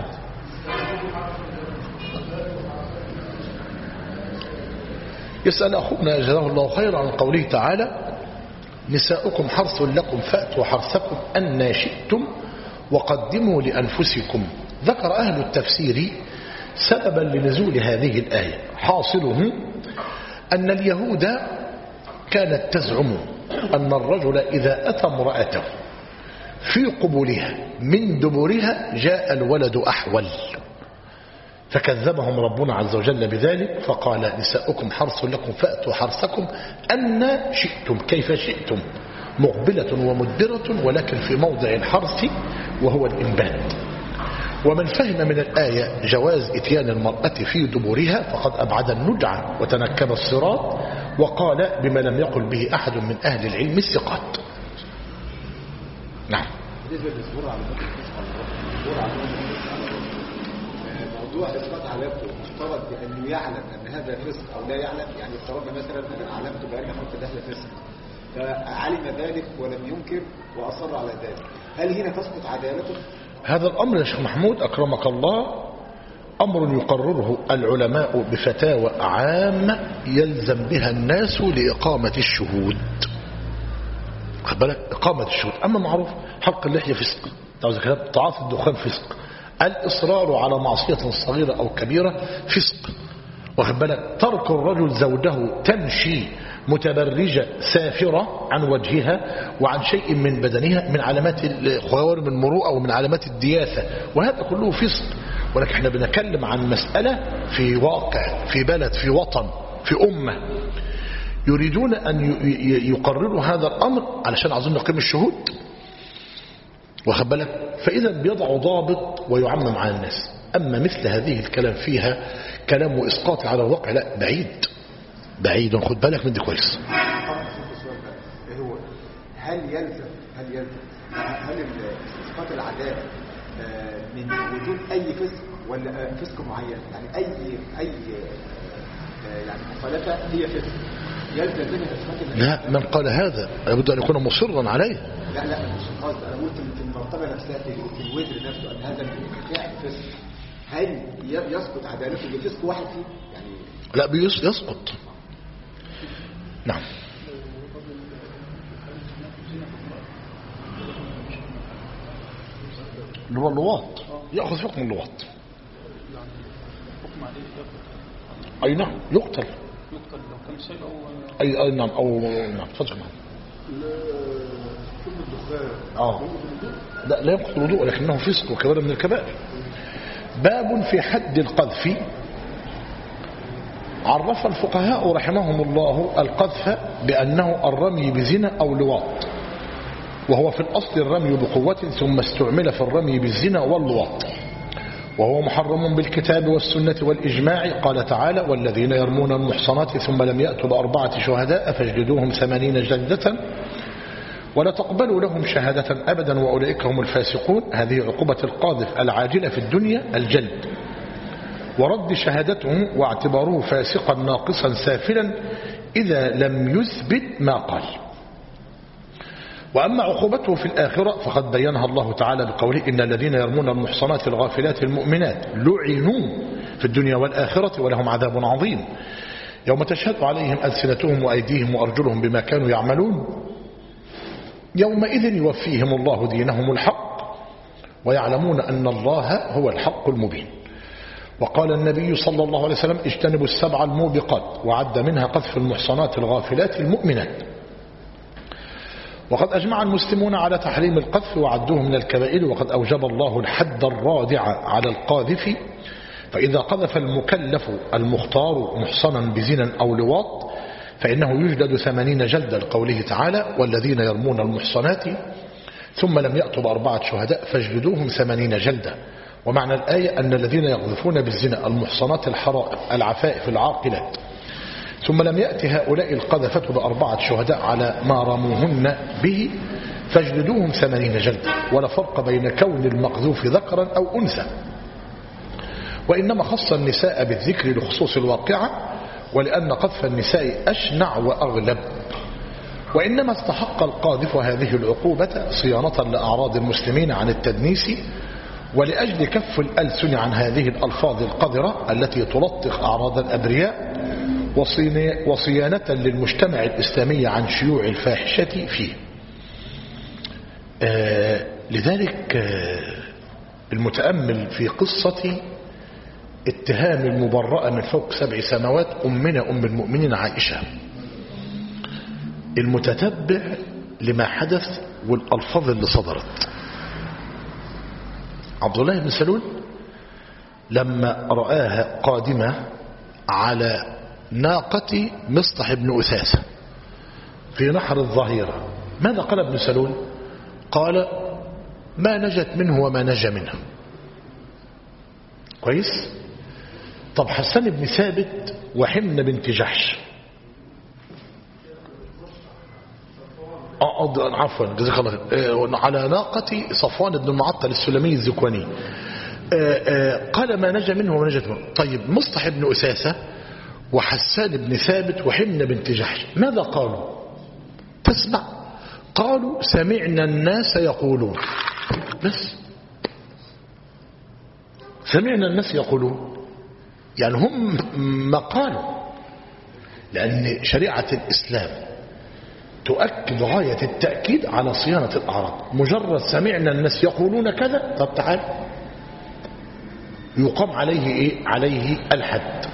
يسأل أخونا جزاه الله خيرا عن قوله تعالى نساؤكم حرث لكم فأتوا حرثكم أن شئتم وقدموا لأنفسكم. ذكر أهل التفسير سببا لنزول هذه الآية حاصله أن اليهود كانت تزعم أن الرجل إذا أتى امرأته في قبولها من دبرها جاء الولد أحول فكذبهم ربنا عز وجل بذلك فقال نساؤكم حرث لكم فأتوا حرثكم أن شئتم كيف شئتم مقبلة ومدبرة ولكن في موضع الحرث وهو الإنبات. ومن فهم من الآية جواز إتيان المرأة في دبرها فقد أبعد النجعة وتنكب الصراط وقال بما لم يقل به أحد من أهل العلم الثقات. نعم. موضوع إسقاط علامته مفترض بأنه يعلم أن هذا فسق أو لا يعلم. يعني افترضنا مثلا أن علامته بأن حط دهل فسق فعلم ذلك ولم ينكر وأصر على ذلك هل هنا تسقط عدالته؟ هذا الأمر يا شيخ محمود أكرمك الله أمر يقرره العلماء بفتاوى عامة يلزم بها الناس لإقامة الشهود. إقامة الشهود. أما معروف حلق اللحية فسق تعاطي الدخان فسق الإصرار على معصية صغيرة أو كبيرة فسق. وخبالك ترك الرجل زوجه تمشي متبرجة سافرة عن وجهها وعن شيء من بدنها من علامات خوارم المروءة ومن علامات الدياثة وهذا كله فسق. ولكن احنا بنتكلم عن مسألة في واقع في بلد في وطن في أمة يريدون أن يقرروا هذا الأمر علشان عايزين نقيم الشهود وخبالك فإذا بيضعوا ضابط ويعمم على الناس. أما مثل هذه الكلام فيها كلام وإسقاط على الواقع لا بعيد بعيد خد بالك من دي كويس. هل يلزم هل يلزم هل إسقاط العدالة من وجود أي فسق ولا فسق معين؟ يعني أي أي يعني مخالفة هي فسق يلزم منها إسقاط لا من قال هذا لابد أن يكون مصرا عليه. لا لا مش قصدي أنا قلت في المرتبة نفسها في الوزر نفسه أن هذا الفعل فسق هل يسقط عدالته بفسق واحد فيه؟ يعني لا بيسقط. نعم. اللي هو اللواط يأخذ حكم اللواط. أي نعم يقتل يقتل لو كان شيء أو أي أي نعم أو نعم تفضل معنا. آه لا لا يقتل الوضوء لكنه فسق وكبيرة من الكبائر. باب في حد القذف. عرف الفقهاء رحمهم الله القذف بأنه الرمي بزنا أو لواط وهو في الأصل الرمي بقوة ثم استعمل في الرمي بالزنا واللواط، وهو محرم بالكتاب والسنة والإجماع. قال تعالى: والذين يرمون المحصنات ثم لم يأتوا بأربعة شهداء فاجلدوهم ثمانين جلدة ولا تقبلوا لهم شهادة أبدا وأولئك هم الفاسقون. هذه عقوبة القاذف العاجلة في الدنيا الجلد ورد شهادته واعتباره فاسقا ناقصا سافلا إذا لم يثبت ما قال. وأما عقوبته في الآخرة فقد بينها الله تعالى بقوله: إن الذين يرمون المحصنات الغافلات المؤمنات لعنوا في الدنيا والآخرة ولهم عذاب عظيم يوم تشهد عليهم ألسنتهم وأيديهم وأرجلهم بما كانوا يعملون يومئذ يوفيهم الله دينهم الحق ويعلمون أن الله هو الحق المبين. وقال النبي صلى الله عليه وسلم: اجتنبوا السبع الموبقات، وعد منها قذف المحصنات الغافلات المؤمنات. وقد أجمع المسلمون على تحريم القذف وعدوه من الكبائر، وقد أوجب الله الحد الرادع على القاذف، فإذا قذف المكلف المختار محصنا بزنا أو لواط فإنه يجلد ثمانين جلدا لقوله تعالى: والذين يرمون المحصنات ثم لم يأتوا بأربعة شهداء فاجلدوهم ثمانين جلدا. ومعنى الآية أن الذين يقذفون بالزنا المحصنات الحرائر العفائف العاقلات ثم لم يأتي هؤلاء القذفة بأربعة شهداء على ما رموهن به فاجلدوهم ثمانين جلدا، ولا فرق بين كون المقذوف ذكرا أو أنثى، وإنما خص النساء بالذكر لخصوص الواقعة ولأن قذف النساء أشنع وأغلب. وإنما استحق القاذف هذه العقوبة صيانة لأعراض المسلمين عن التدنيس ولأجل كف الألسن عن هذه الألفاظ القذرة التي تلطخ أعراض الأبرياء وصيانة للمجتمع الإسلامي عن شيوع الفاحشة فيه. آه لذلك آه المتأمل في قصة اتهام المبرأة من فوق سبع سنوات أمنا أم المؤمنين عائشة، المتتبع لما حدث والألفاظ اللي صدرت. عبد الله بن سلول لما رآها قادمة على ناقة مصطح بن أثاثة في نحر الظهيرة، ماذا قال ابن سلول؟ قال: ما نجت منه وما نجى منها. كويس؟ طب حسان بن ثابت وحمنة بنت جحش، اه عفوا جزاك الله خير، على ناقة صفوان بن المعطل السلمي الزكواني، قال ما نجى منه وما نجت منه. طيب مصطح بن أثاثة وحسان بن ثابت وحمنة بنت جحش ماذا قالوا؟ تسمع؟ قالوا: سمعنا الناس يقولون. بس سمعنا الناس يقولون، يعني هم ما قالوا، لأن شريعة الإسلام تؤكد غاية التأكيد على صيانة الأعراض. مجرد سمعنا الناس يقولون كذا، طب تعال يقام عليه إيه؟ عليه الحد.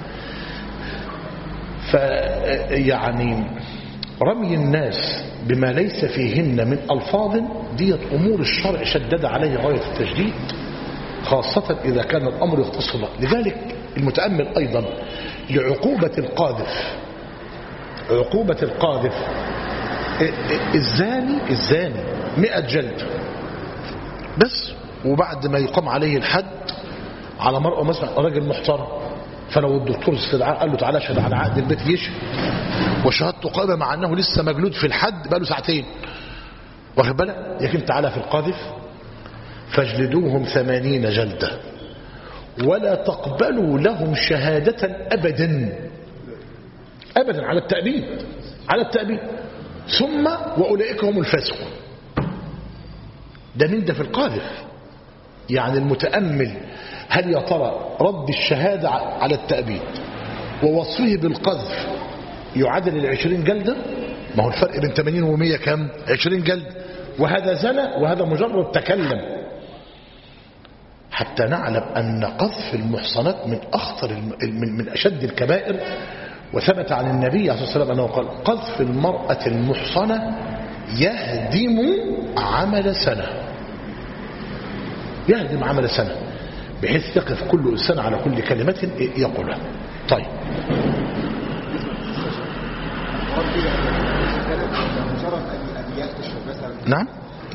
فيعني رمي الناس بما ليس فيهن من ألفاظ ديت أمور الشرع شدد عليه غاية التشديد، خاصة إذا كان الأمر يختص الله. لذلك المتأمل أيضا لعقوبة القاذف، عقوبة القاذف الزاني الزاني مئة جلد بس، وبعد ما يقام عليه الحد على مرأة مثلا راجل محترم، فلو الدكتور استدعاء قال له تعالى شهد على عقد البيت يشهد، وشهادته قائمة مع أنه لسه مجلود في الحد بقاله ساعتين، واخد بالك؟ لكن تعالى في القاذف فاجلدوهم ثمانين جلدة ولا تقبلوا لهم شهادة أبدا أبدا، على التأبيد على التأبيد ثم وأولئك هم الفاسقون. ده من ده في القاذف. يعني المتأمل هل يا ترى رد الشهادة على التأبيد ووصفه بالقذف يعادل العشرين جلدة؟ ما هو الفرق بين ثمانين ومية كم؟ عشرين جلد، وهذا زنى وهذا مجرد تكلم. حتى نعلم أن قذف المحصنات من أخطر من من أشد الكبائر. وثبت عن النبي عليه الصلاة والسلام أنه قال: قذف المرأة المحصنة يهدم عمل سنة، يهدم عمل سنة، بحيث يقف كل إنسان على كل كلمة يقولها. طيب مجرد أن يأتشف مثلا، نعم،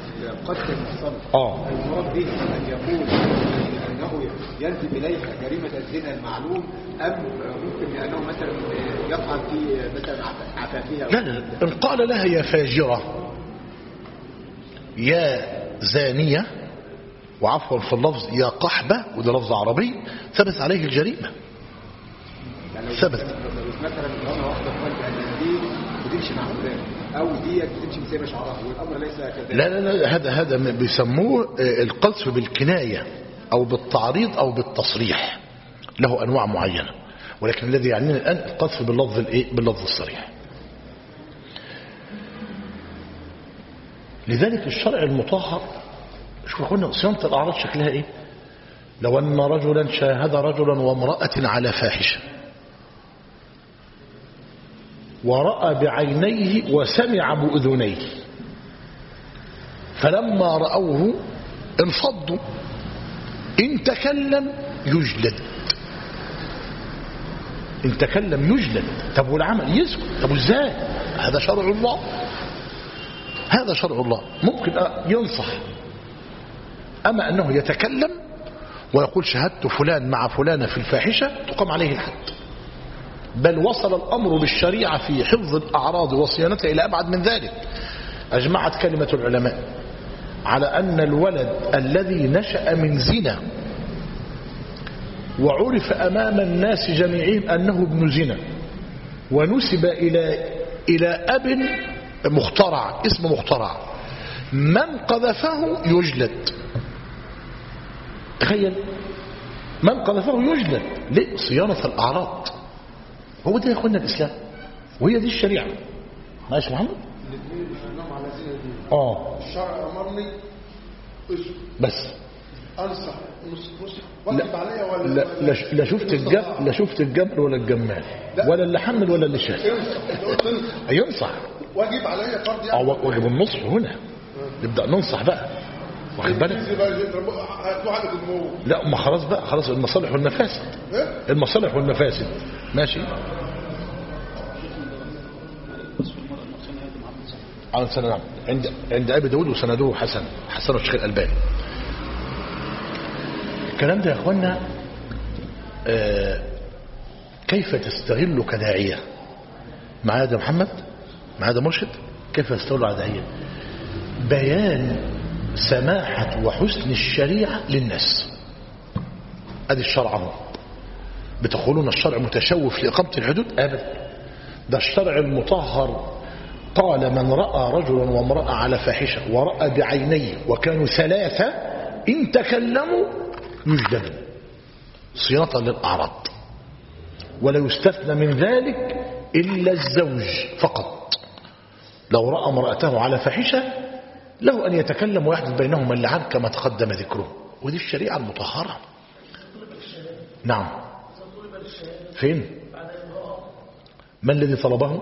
قتل المحصنة آه. المراد به أن يقول أنه ينسب إليها جريمة الزنا المعلوم، أم ممكن لأنه مثلا يفعل في مثلا عفافها؟ لا لا إن قال لها يا فاجرة يا زانية، وعفوا في اللفظ يا قحبة، وده لفظ عربي، ثبت عليه الجريمة. يعني ثبت مثلا امرأة واحدة قال بأن دي بتمشي مع فلان أو دي بتمشي مسيبة شعرها، والأمر ليس كذلك. لا لا لا هذا هذا بيسموه القذف بالكناية أو بالتعريض أو بالتصريح، له أنواع معينة، ولكن الذي يعنينا الآن القذف باللفظ الإيه؟ باللفظ الصريح. لذلك الشرع المطهر، شوفوا قلنا صيانة الأعراض شكلها إيه؟ لو أن رجلا شاهد رجلا وامرأة على فاحشة ورأى بعينيه وسمع بأذنيه، فلما رأوه انفضوا، إن تكلم يجلد، إن تكلم يجلد. طب والعمل يسكت؟ طب ازاي؟ هذا شرع الله، هذا شرع الله. ممكن ينصح، أما أنه يتكلم ويقول شهدت فلان مع فلانة في الفاحشة تقام عليه الحد. بل وصل الأمر بالشريعة في حفظ الأعراض وصيانتها إلى أبعد من ذلك. أجمعت كلمة العلماء على أن الولد الذي نشأ من زنا وعرف أمام الناس جميعهم أنه ابن زنا ونسب إلى إلى أب مخترع، اسم مخترع، من قذفه يجلد. تخيل، من قذفه يجلد. ليه؟ صيانة الأعراض. هو ده يا اخوانا الإسلام، وهي دي الشريعة. ماشي محمد؟ الاثنين نام على زنا دي. اه الشرع أمرني اسم بس أنصح نص نص واجب عليا ولا لا, لا, لا شفت الجمل لا شفت الجمل ولا الجمال ولا اللي حمل ولا اللي شاف. ينصح. واجب عليا فرض يعني. اه واجب النصح هنا. نبدأ ننصح بقى، واخد بالك؟ لا ما خلاص بقى، خلاص المصالح والمفاسد. المصالح والمفاسد ماشي. عن سنة عند عند أبي داود وسنده حسن حسن الشيخ الألباني. الكلام ده يا اخوانا آه كيف تستغل كداعية معايا ده محمد، معايا ده مرشد، كيف تستغل على داعية؟ بيان سماحة وحسن الشريعة للناس. ادي الشرع اهو. بتقولون الشرع متشوف لإقامة الحدود؟ ابدا، ده الشرع المطهر قال من رأى رجلا وامرأة على فاحشة ورأى بعينيه وكانوا ثلاثة إن تكلموا يجلدوا صيانة للأعراض، ولا يستثنى من ذلك إلا الزوج فقط. لو رأى امرأته على فاحشة له أن يتكلم ويحدث بينهما اللعان كما تقدم ذكره. ودي الشريعة المطهرة. نعم. فين؟ ما الذي طلبه؟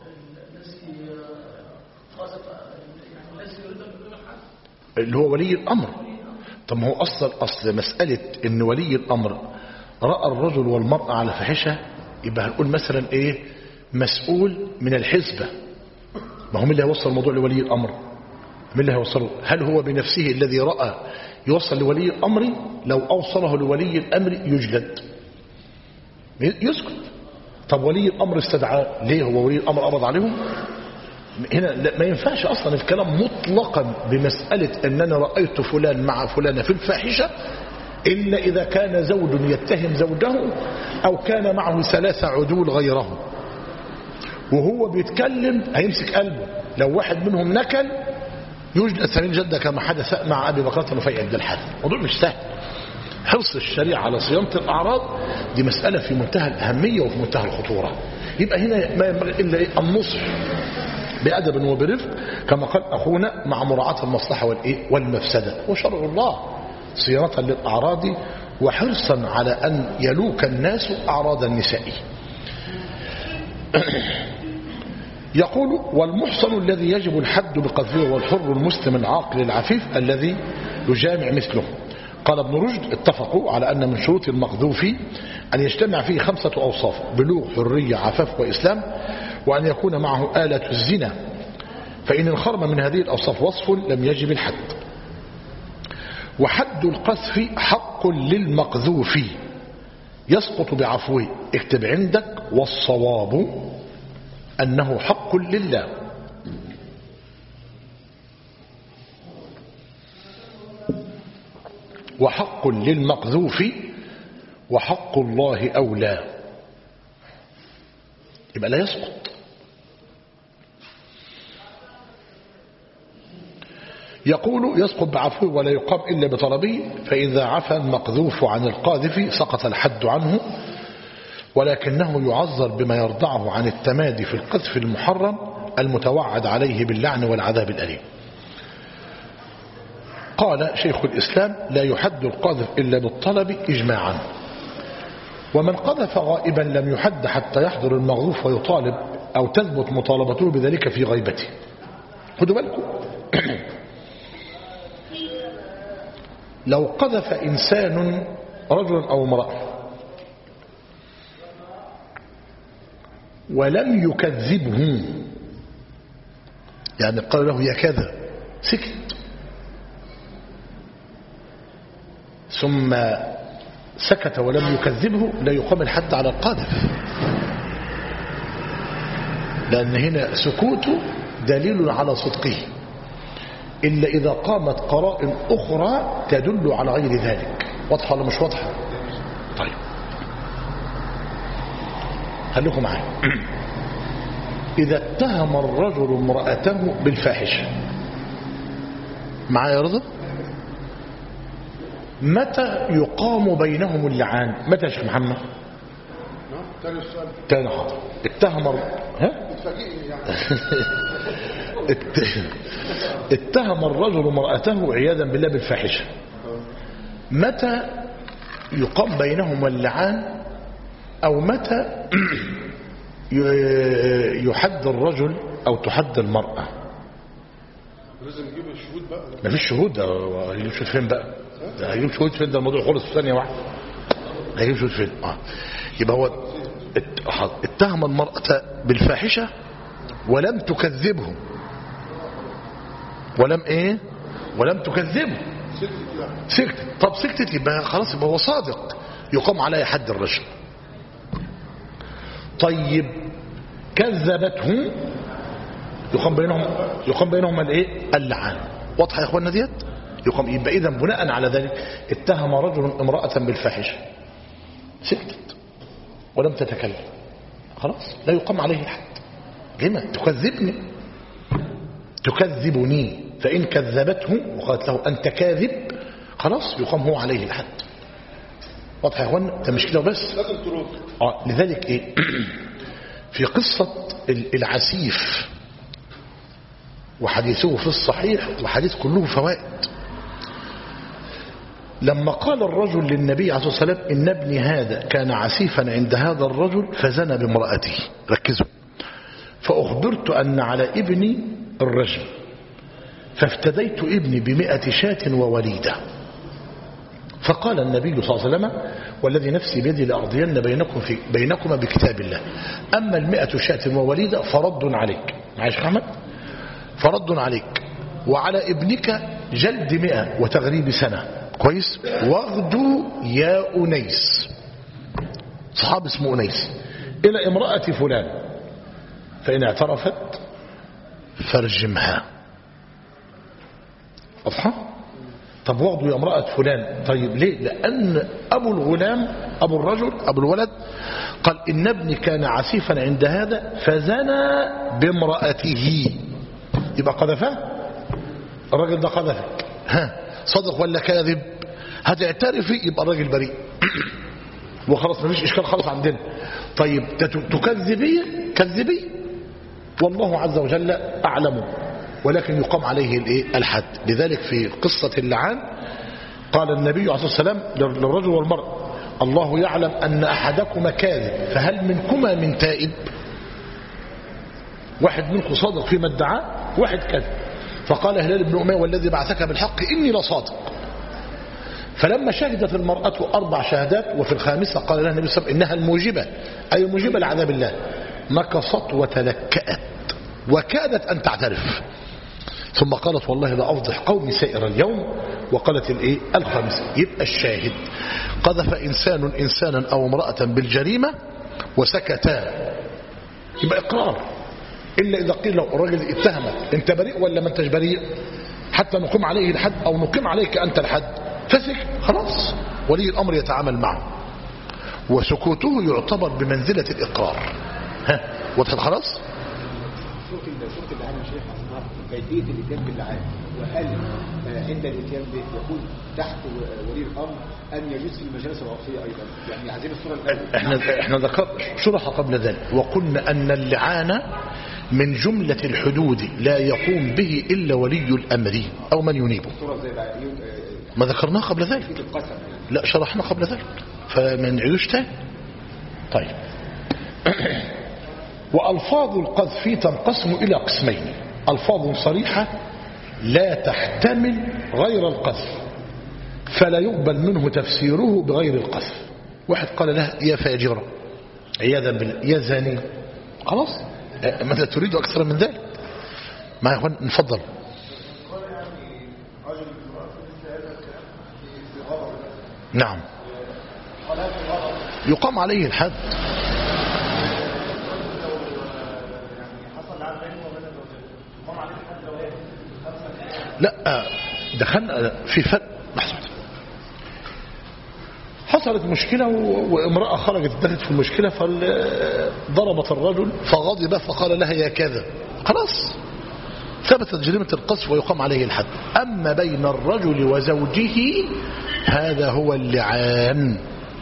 اللي هو ولي الأمر. طب ما هو أصل أصل مسألة إن ولي الأمر رأى الرجل والمرأة على فاحشة، يبقى هنقول مثلا إيه؟ مسؤول من الحزبة. ما هو من اللي هيوصل الموضوع لولي الأمر؟ من اللي هيوصله؟ هل هو بنفسه الذي رأى يوصل لولي الأمر؟ لو أوصله لولي الأمر يجلد، يسكت. طب ولي الأمر استدعى ليه؟ هو ولي الأمر قبض عليهم؟ هنا ما ينفعش أصلا الكلام مطلقا بمسألة أننا رأيت فلان مع فلانة في الفاحشة إلا إذا كان زوج يتهم زوجه أو كان معه ثلاثة عدول غيره، وهو بيتكلم هيمسك قلبه. لو واحد منهم نكل يوجد ثمين جدة كما حدث مع أبي بكر نفيع بن الحارث. موضوع مش سهل. حرص الشريعة على صيانة الأعراض دي مسألة في منتهى الأهمية وفي منتهى الخطورة. يبقى هنا ما ينبغي إلا النصح بأدب وبرفق كما قال أخونا مع مراعاة المصلحة والإيه والمفسدة، وشرع الله صيانة للأعراض وحرصا على أن يلوك الناس أعراض النساء. يقول والمحصن الذي يجب الحد بقذفه والحر المسلم العاقل العفيف الذي يجامع مثله. قال ابن رشد اتفقوا على أن من شروط المقذوف أن يجتمع فيه خمسة أوصاف: بلوغ، حرية، عفاف، وإسلام، وأن يكون معه آلة الزنا، فإن انخرم من هذه الأوصاف وصف لم يجب الحد. وحد القذف حق للمقذوف يسقط بعفوه. اكتب عندك والصواب أنه حق لله. وحق للمقذوف وحق الله أولى، يبقى لا يسقط. يقول يسقط بعفوه ولا يقام إلا بطلبه، فإذا عفى المقذوف عن القاذف سقط الحد عنه، ولكنه يعذر بما يرضعه عن التمادي في القذف المحرم المتوعد عليه باللعن والعذاب الأليم. قال شيخ الإسلام لا يحد القاذف إلا بالطلب إجماعا، ومن قذف غائبا لم يحد حتى يحضر المقذوف ويطالب أو تثبت مطالبته بذلك في غيبته. خدوا بالكم، لو قذف إنسان رجلا أو امرأة ولم يكذبه، يعني قال له يا كذا سكت، ثم سكت ولم يكذبه، لا يقام الحد على القاذف، لأن هنا سكوته دليل على صدقه، إلا إذا قامت قرائن أخرى تدل على غير ذلك. واضحة ولا مش واضحة؟ طيب خليكم معي. إذا اتهم الرجل امرأته بالفاحشة، معايا يا رضا؟ متى يقام بينهم اللعان؟ متى يا شيخ محمد؟ تاني حاضر. اتهم ها؟ اتهم الرجل امرأته عياذا بالله بالفاحشة، متى يقام بينهم اللعان؟ أو متى يحد الرجل أو تحد المرأة؟ لازم نجيب الشهود بقى. ما فيش شهود، ده هيجيب شهود فين بقى؟ ده هيجيب شهود فين؟ ده الموضوع خلص في ثانية واحدة. هيجيب شهود فين؟ اه يبقى هو اتهم المرأة بالفاحشة ولم تكذبه، ولم ايه ولم تكذبه، سكتت. طب سكتت يبقى خلاص، يبقى هو صادق، يقام عليه حد الرجم. طيب كذبته، يقام بينهم يقام بينهم الايه اللعان. واضحه يا اخواننا ديت؟ يقام. يبقى اذا بناء على ذلك اتهم رجل امرأة بالفاحشة، سكتت ولم تتكلم، خلاص لا يقام عليه الحد. لما تكذبني تكذبني فإن كذبته وقالت له أنت كاذب، خلاص يقام هو عليه الحد. واضح يا اخوانا؟ ده مش كده بس، لازم ترد. اه لذلك ايه في قصة العسيف وحديثه في الصحيح، وحديث كله فوائد. لما قال الرجل للنبي عليه الصلاة والسلام إن ابني هذا كان عسيفا عند هذا الرجل فزنى بامرأته، ركزوا، فأخبرت أن على ابني الرجل، فافتديت ابني بمئة شاة ووليدة. فقال النبي صلى الله عليه وسلم والذي نفسي بيدي لأرضين بينكم في بينكما بكتاب الله، أما المئة شاة ووليدة فرد عليك، معايا يا أحمد؟ فرد عليك، وعلى ابنك جلد مئة وتغريب سنة، كويس؟ واغدو يا أنيس، صحاب اسمه أنيس، إلى امرأة فلان، فإن اعترفت فارجمها. أفهم؟ طب واغدو يا امرأة فلان، طيب ليه؟ لأن أبو الغلام أبو الرجل أبو الولد قال إن ابني كان عسيفا عند هذا فزنى بامرأته، يبقى قذفه، الراجل ده قذفك، ها صدق ولا كاذب؟ هتعترفي يبقى الراجل بريء وخلاص مفيش إشكال خلاص عندنا. طيب تكذبي كذبي، والله عز وجل أعلم، ولكن يقام عليه الايه الحد. لذلك في قصة اللعان قال النبي عليه الصلاة والسلام للرجل والمرأة الله يعلم أن أحدكما كاذب فهل منكما من تائب؟ واحد منكم صادق فيما ادعاه، واحد كاذب. فقال هلال بن أمية والذي بعثك بالحق إني لصادق. فلما شهدت المرأة أربع شهادات وفي الخامسة قال لها النبي صلى الله عليه وسلم إنها الموجبة، أي الموجبة لعذاب الله، مكصت وتلكأت وكادت أن تعترف، ثم قالت والله لا أفضح قومي سائر اليوم وقالت الايه الخامسة. يبقى الشاهد قذف إنسان إنسانا أو امرأة بالجريمة وسكتا، يبقى إقرار، إلا إذا قيل له الراجل اتهمك أنت بريء ولا ما أنتش بريء حتى نقيم عليه الحد أو نقيم عليك أنت الحد، فسك خلاص ولي الأمر يتعامل معه، وسكوته يعتبر بمنزلة الإقرار. ها وضحت خلاص؟ شوف شوف اللعان يا شيخ أصناف كيفية الاتيان باللعان، وهل عند الاتيان به يكون تحت ولي الأمر أم يجوز في المجالس العرفية أيضا؟ يعني عايزين الصورة الأولى. احنا احنا ذكرنا شرح قبل ذلك وقلنا أن اللعان من جملة الحدود لا يقوم به إلا ولي الأمر أو من ينيبه. ما ذكرناه قبل ذلك؟ لا شرحنا قبل ذلك فما نعيدوش تاني. طيب وألفاظ القذف تنقسم إلى قسمين: ألفاظ صريحة لا تحتمل غير القذف فلا يقبل منه تفسيره بغير القذف. واحد قال لها يا فاجرة عياذا بالله، يا زاني، خلاص ماذا تريد أكثر من ذلك؟ ما يكون نفضل. نعم يقام عليه الحد. لا دخلنا في فرق. حصلت مشكلة وامرأة خرجت دخلت في المشكلة فضربت الرجل فغضب فقال لها يا كذا، خلاص ثبتت جريمة القذف ويقام عليه الحد. أما بين الرجل وزوجه هذا هو اللعان.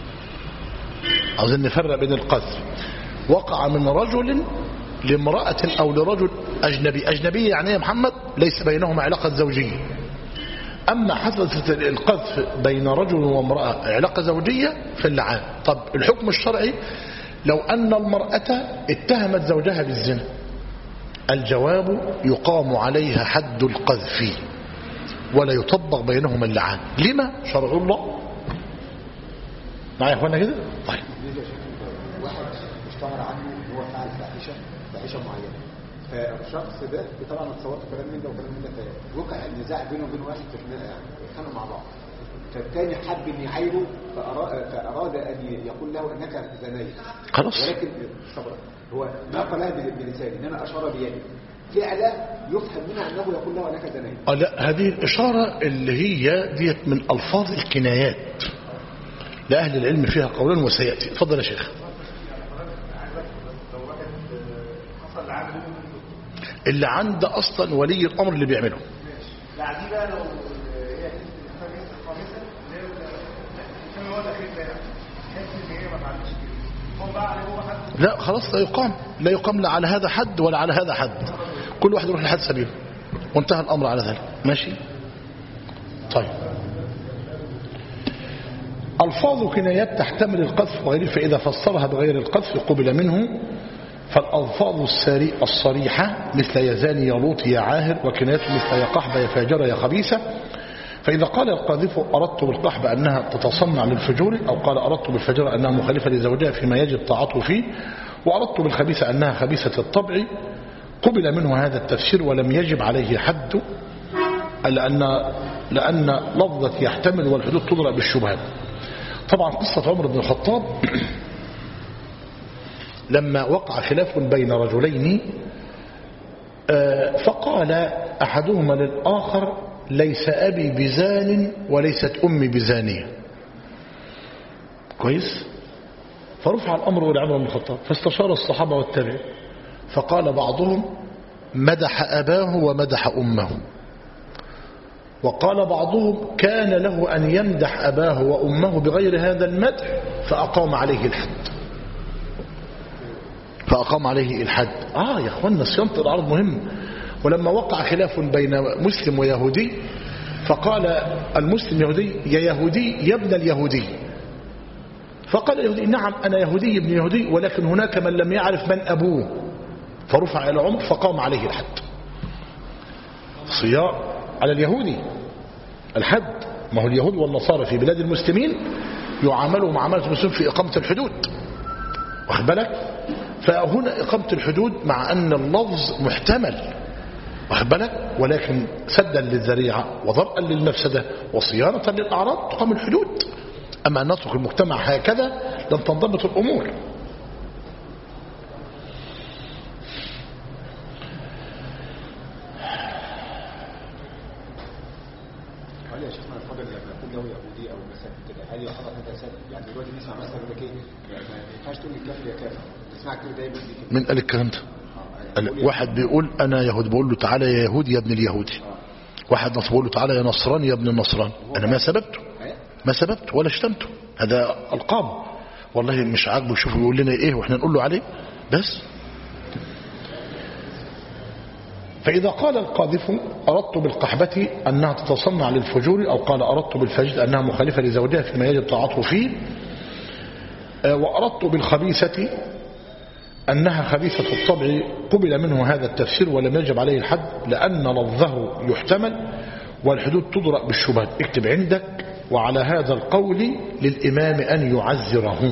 أظن نفرق بين القذف وقع من رجل لامرأة أو لرجل أجنبي. أجنبي يعني يا محمد ليس بينهما علاقة زوجية. أما حصلت القذف بين رجل وامرأة علاقة زوجية في اللعان. طب الحكم الشرعي لو أن المرأة اتهمت زوجها بالزنا، الجواب يقام عليها حد القذف ولا يطبق بينهما اللعان. لما؟ شرع الله. معايا يا اخوانا كده؟ طيب واحد اشتهر عنه ان هو فعل فاحشه فاحشه معينه، فالشخص ده طبعا اتصورت كلام من ده وكلام من ده، فوقع النزاع بينه وبين واحد في خناقه يعني اتخانقوا مع بعض، فالتاني حب ان يعايره فأراد, فاراد ان يقول له انك زنيت، خلاص ولكن صبر هو ما قالها بلسانه انما اشار بيده فعلا يفهم منها انه يقول له انك زنيت. اه لا هذه الاشاره اللي هي ديت من الفاظ الكنايات لأهل العلم فيها قولان وسيأتي. اتفضل يا شيخ. اللي عند أصلا ولي الأمر اللي بيعمله. لا خلاص لا يقام لا يقام لا على هذا حد ولا على هذا حد، كل واحد يروح لحد سبيله وانتهى الأمر على ذلك. ماشي طيب. ألفاظ كنايات تحتمل القذف وغيره، فإذا فسرها بغير القذف قبل منه. فالألفاظ الصريحة مثل يا زاني يا لوط يا عاهر، وكنايات مثل يا قحبة يا فاجرة يا خبيثة. فإذا قال القاذف أردت بالقحبة أنها تتصنع للفجور، أو قال أردت بالفجرة أنها مخالفة لزوجها فيما يجب طاعته فيه، وأردت بالخبيثة أنها خبيثة الطبع، قبل منه هذا التفسير ولم يجب عليه حد، لأن, لأن لفظة يحتمل والحدود تضرب بالشبهات. طبعا قصة عمر بن الخطاب لما وقع خلاف بين رجلين فقال أحدهما للآخر ليس أبي بزان وليست أمي بزانية، كويس؟ فرفع الأمر إلى عمر بن الخطاب فاستشار الصحابة والتابعين، فقال بعضهم مدح أباه ومدح أمه، وقال بعضهم كان له أن يمدح أباه وأمه بغير هذا المدح فأقام عليه الحد فأقام عليه الحد. آه يا أخوانا صيانة الأعراض مهم. ولما وقع خلاف بين مسلم ويهودي فقال المسلم يهودي يا يهودي يا ابن اليهودي، فقال اليهودي نعم أنا يهودي ابن يهودي ولكن هناك من لم يعرف من أبوه، فرفع إلى عمر فقام عليه الحد. صياء على اليهودي الحد، ما هو اليهود والنصارى في بلاد المسلمين يعاملوا معاملة المسلمين في إقامة الحدود، واخد بالك؟ فهنا إقامة الحدود مع أن اللفظ محتمل واخد بالك؟ ولكن سدا للذريعة وضرءا للمفسدة وصيانة للأعراض تقام الحدود. أما أن نترك المجتمع هكذا لن تنضبط الأمور. هل يا شيخنا الفضل لما يكون له يهودي او مثلا كده هل يعتبر هذا سبب؟ يعني دلوقتي نسمع مثلا يقول لك ايه ما ينفعش تقول الكافر يا كافر، تسمع كده دايما دي كده. من قال الكلام ده؟ قال واحد بيقول انا يهود بقول له تعالى يا يهودي يا ابن اليهودي. واحد نصر بقول له تعالى يا نصراني يا ابن النصراني. انا ما سببته ما سببته ولا شتمته، هذا القاب. والله مش عاجبه يشوفه يقول لنا ايه واحنا نقول له عليه بس. فإذا قال القاذف أردت بالقحبة أنها تتصنع للفجور، أو قال أردت بالفجر أنها مخالفة لزوجها فيما يجب طاعته فيه، وأردت بالخبيثة أنها خبيثة الطبع، قبل منه هذا التفسير ولم يجب عليه الحد لأن لفظه يحتمل والحدود تضرأ بالشبهات. اكتب عندك وعلى هذا القول للإمام أن يعزره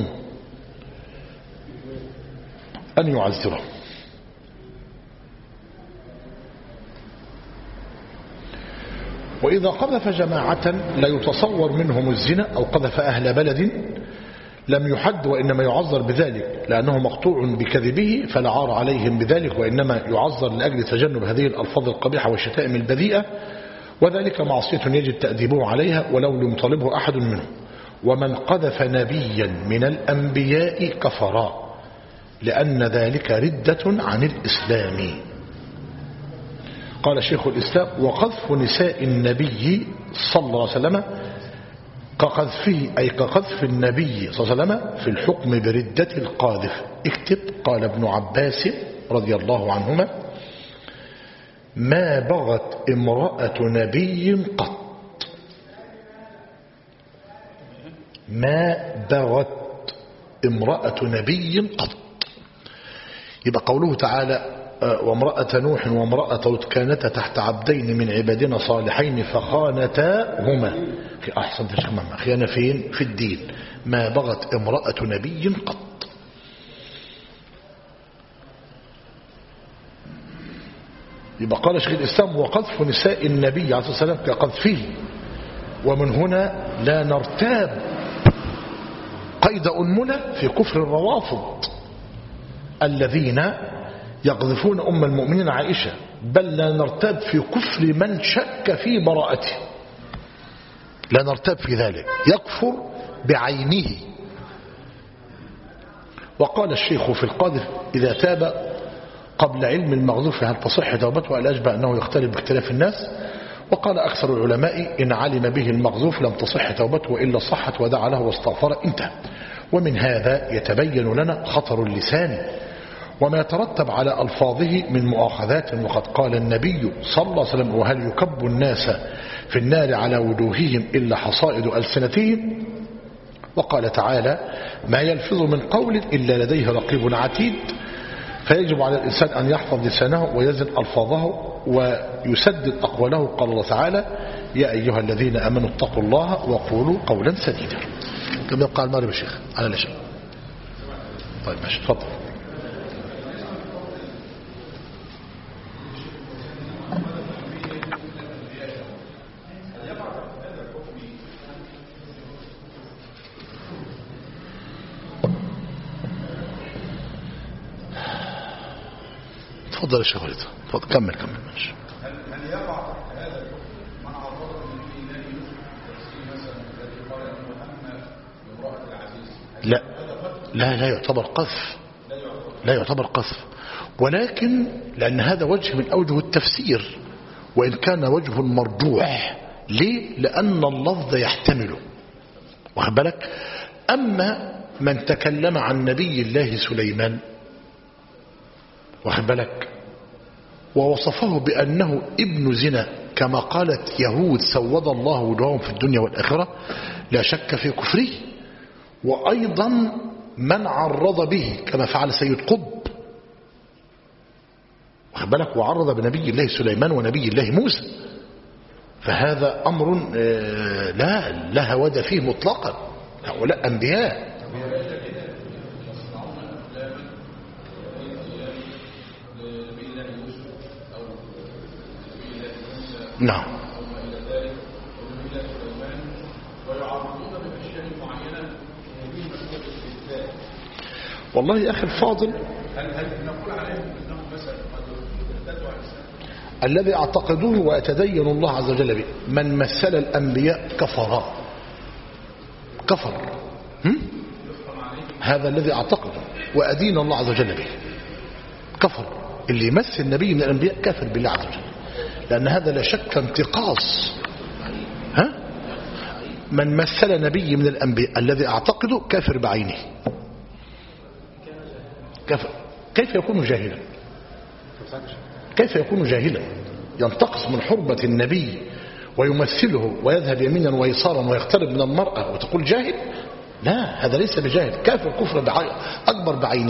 أن يعزره وإذا قذف جماعة لا يتصور منهم الزنا أو قذف أهل بلد لم يحد وإنما يعذر بذلك لأنه مقطوع بكذبه فلا عار عليهم بذلك، وإنما يعذر لأجل تجنب هذه الألفاظ القبيحة والشتائم البذيئة، وذلك معصية يجب تأديبه عليها ولو لم يطالبه أحد منهم. ومن قذف نبيا من الأنبياء كفرا لأن ذلك ردة عن الإسلام. قال شيخ الإسلام وقذف نساء النبي صلى الله عليه وسلم كقذفه أي كقذف النبي صلى الله عليه وسلم في الحكم بردة القاذف. اكتب قال ابن عباس رضي الله عنهما ما بغت امرأة نبي قط ما بغت امرأة نبي قط. يبقى قوله تعالى وامرأة نوح وامرأة لوط كانتا تحت عبدين من عبادنا صالحين فخانتاهما في أحسن تشمم خيانة فين في الدين. ما بغت امرأة نبي قط. يبقى قال شيخ الإسلام وقذف نساء النبي عليه الصلاة والسلام كقذفه. ومن هنا لا نرتاب قيد أنملة في كفر الروافض الذين يقذفون أم المؤمنين عائشة، بل لا نرتاب في كفر من شك في براءته، لا نرتاب في ذلك، يكفر بعينه. وقال الشيخ في القاذف إذا تاب قبل علم المغذوف هل تصح توبته؟ الأشبه أنه يختلف باختلاف الناس. وقال أكثر العلماء إن علم به المغذوف لم تصح توبته وإلا صحت ودعا له واستغفر انتهى. ومن هذا يتبين لنا خطر اللسان وما يترتب على ألفاظه من مؤاخذات. وقد قال النبي صلى الله عليه وسلم وهل يكب الناس في النار على وجوههم إلا حصائد ألسنتهم. وقال تعالى ما يلفظ من قول إلا لديه رقيب عتيد. فيجب على الإنسان أن يحفظ لسانه ويزن ألفاظه ويسدد أقواله. قال الله تعالى يا أيها الذين أمنوا اتقوا الله وقولوا قولا سديدا. كم يبقى المغرب يا شيخ على العشاء؟ طيب ماشي تفضل. تفضل يا شيخ وليد تفضل كمل كمل ماشي. هل يقع هذا الحكم من عرض من الله مثلا الذي قال انه هم بامرأة العزيز؟ لا لا لا يعتبر قذف، لا يعتبر قذف، ولكن لأن هذا وجه من أوجه التفسير وإن كان وجه مرجوح. ليه؟ لأن اللفظ يحتمله واخد بالك. أما من تكلم عن نبي الله سليمان واخد بالك ووصفه بأنه ابن زنا كما قالت يهود سود الله وجوههم في الدنيا والآخرة لا شك في كفره. وأيضا من عرض به كما فعل سيد قطب واخد بالك وعرض بنبي الله سليمان ونبي الله موسى. فهذا أمر لا لا هود فيه مطلقا، هؤلاء أنبياء. نعم. والله يا أخي الفاضل، الذي أعتقدوه ويتدين الله عز وجل به من مثل الأنبياء كفر كفر هم؟ هذا الذي أعتقده وأدين الله عز وجل به كفر. اللي يمثل نبي من الأنبياء كافر بالله عز وجل، لأن هذا لا شك انتقاص. ها؟ من مثل نبي من الأنبياء الذي أعتقده كافر بعينه. كافر. كيف يكون جاهلا؟ كيف يكون جاهلا ينتقص من حرمة النبي ويمثله ويذهب يمينا ويسارا ويقترب من المرأة وتقول جاهل؟ لا، هذا ليس بجاهل، كافر كفر بعي... أكبر بعينه.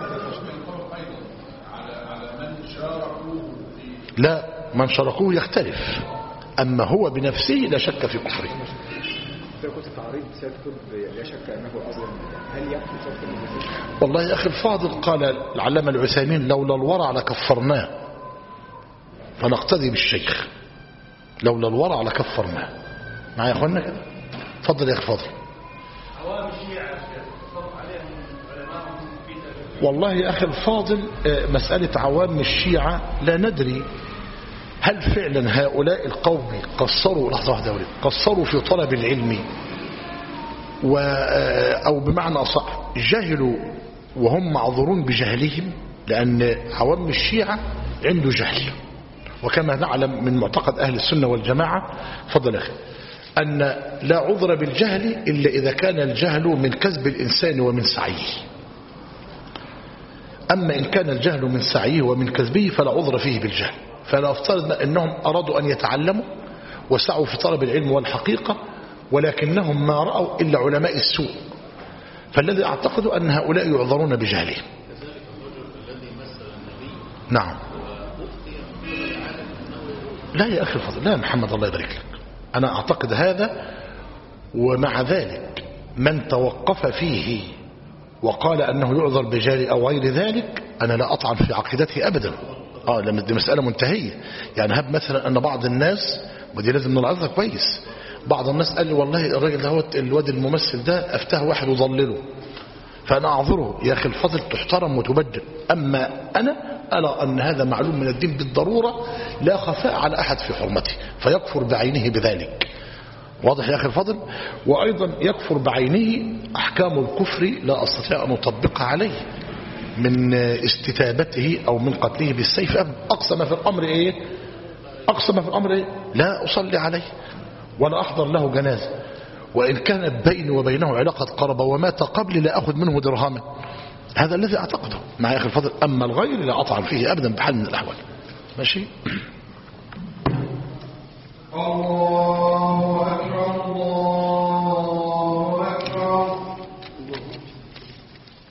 لا، من شاركوه يختلف، أما هو بنفسه لا شك في كفره. كنت تعريض سيد قطب لا شك أنه أظلم، هل يكفي سيد قطب؟ والله يا أخي الفاضل، قال العلامة العثيمين لولا الورع لكفرناه، فنقتدي بالشيخ. لولا الورع لكفرناه. معايا يا أخوانا كده؟ اتفضل يا أخي فاضل. عوام الشيعة صرف عليهم علماءهم في والله يا أخي الفاضل، مسألة عوام الشيعة لا ندري هل فعلا هؤلاء القوم قصروا لحظة واحدة أولي قصروا في طلب العلم و أو بمعنى أصح جهلوا وهم معذورون بجهلهم، لأن عوام الشيعة عنده جهل، وكما نعلم من معتقد أهل السنة والجماعة فضل أخي أن لا عذر بالجهل إلا إذا كان الجهل من كسب الإنسان ومن سعيه. أما إن كان الجهل من سعيه ومن كسبه فلا عذر فيه بالجهل. فلا أفترض أنهم أرادوا أن يتعلموا وسعوا في طلب العلم والحقيقة، ولكنهم ما رأوا إلا علماء السوء، فالذي أعتقد أن هؤلاء يعذرون بجهلهم. نعم. لا يا أخي الفضل، لا محمد الله يبارك لك، أنا أعتقد هذا. ومع ذلك من توقف فيه وقال أنه يعذر بجهل أو غير ذلك أنا لا أطعن في عقيدته أبدا. آه لما دي مسألة منتهية. يعني هب مثلا أن بعض الناس، ودي لازم نلعظها كويس، بعض الناس قال لي والله الراجل ده هو الواد الممثل ده أفتاه واحد وضلله، فأنا أعذره. يا أخي الفضل تحترم وتبجل. أما أنا أرى أن هذا معلوم من الدين بالضرورة، لا خفاء على أحد في حرمته، فيكفر بعينه بذلك. واضح يا أخي الفضل؟ وأيضا يكفر بعينه أحكام الكفر لا أستطيع أن أطبقها عليه من استتابته أو من قتله بالسيف. أقصى ما في الأمر إيه؟ أقصى ما في الأمر إيه؟ لا أصلي عليه ولا أحضر له جنازة، وإن كانت بيني وبينه علاقة قربة ومات قبلي لا أخذ منه درهما. هذا الذي أعتقده مع يا أخي الفضل. أما الغير لا أطعن فيه أبدا بحال من الأحوال. ماشي.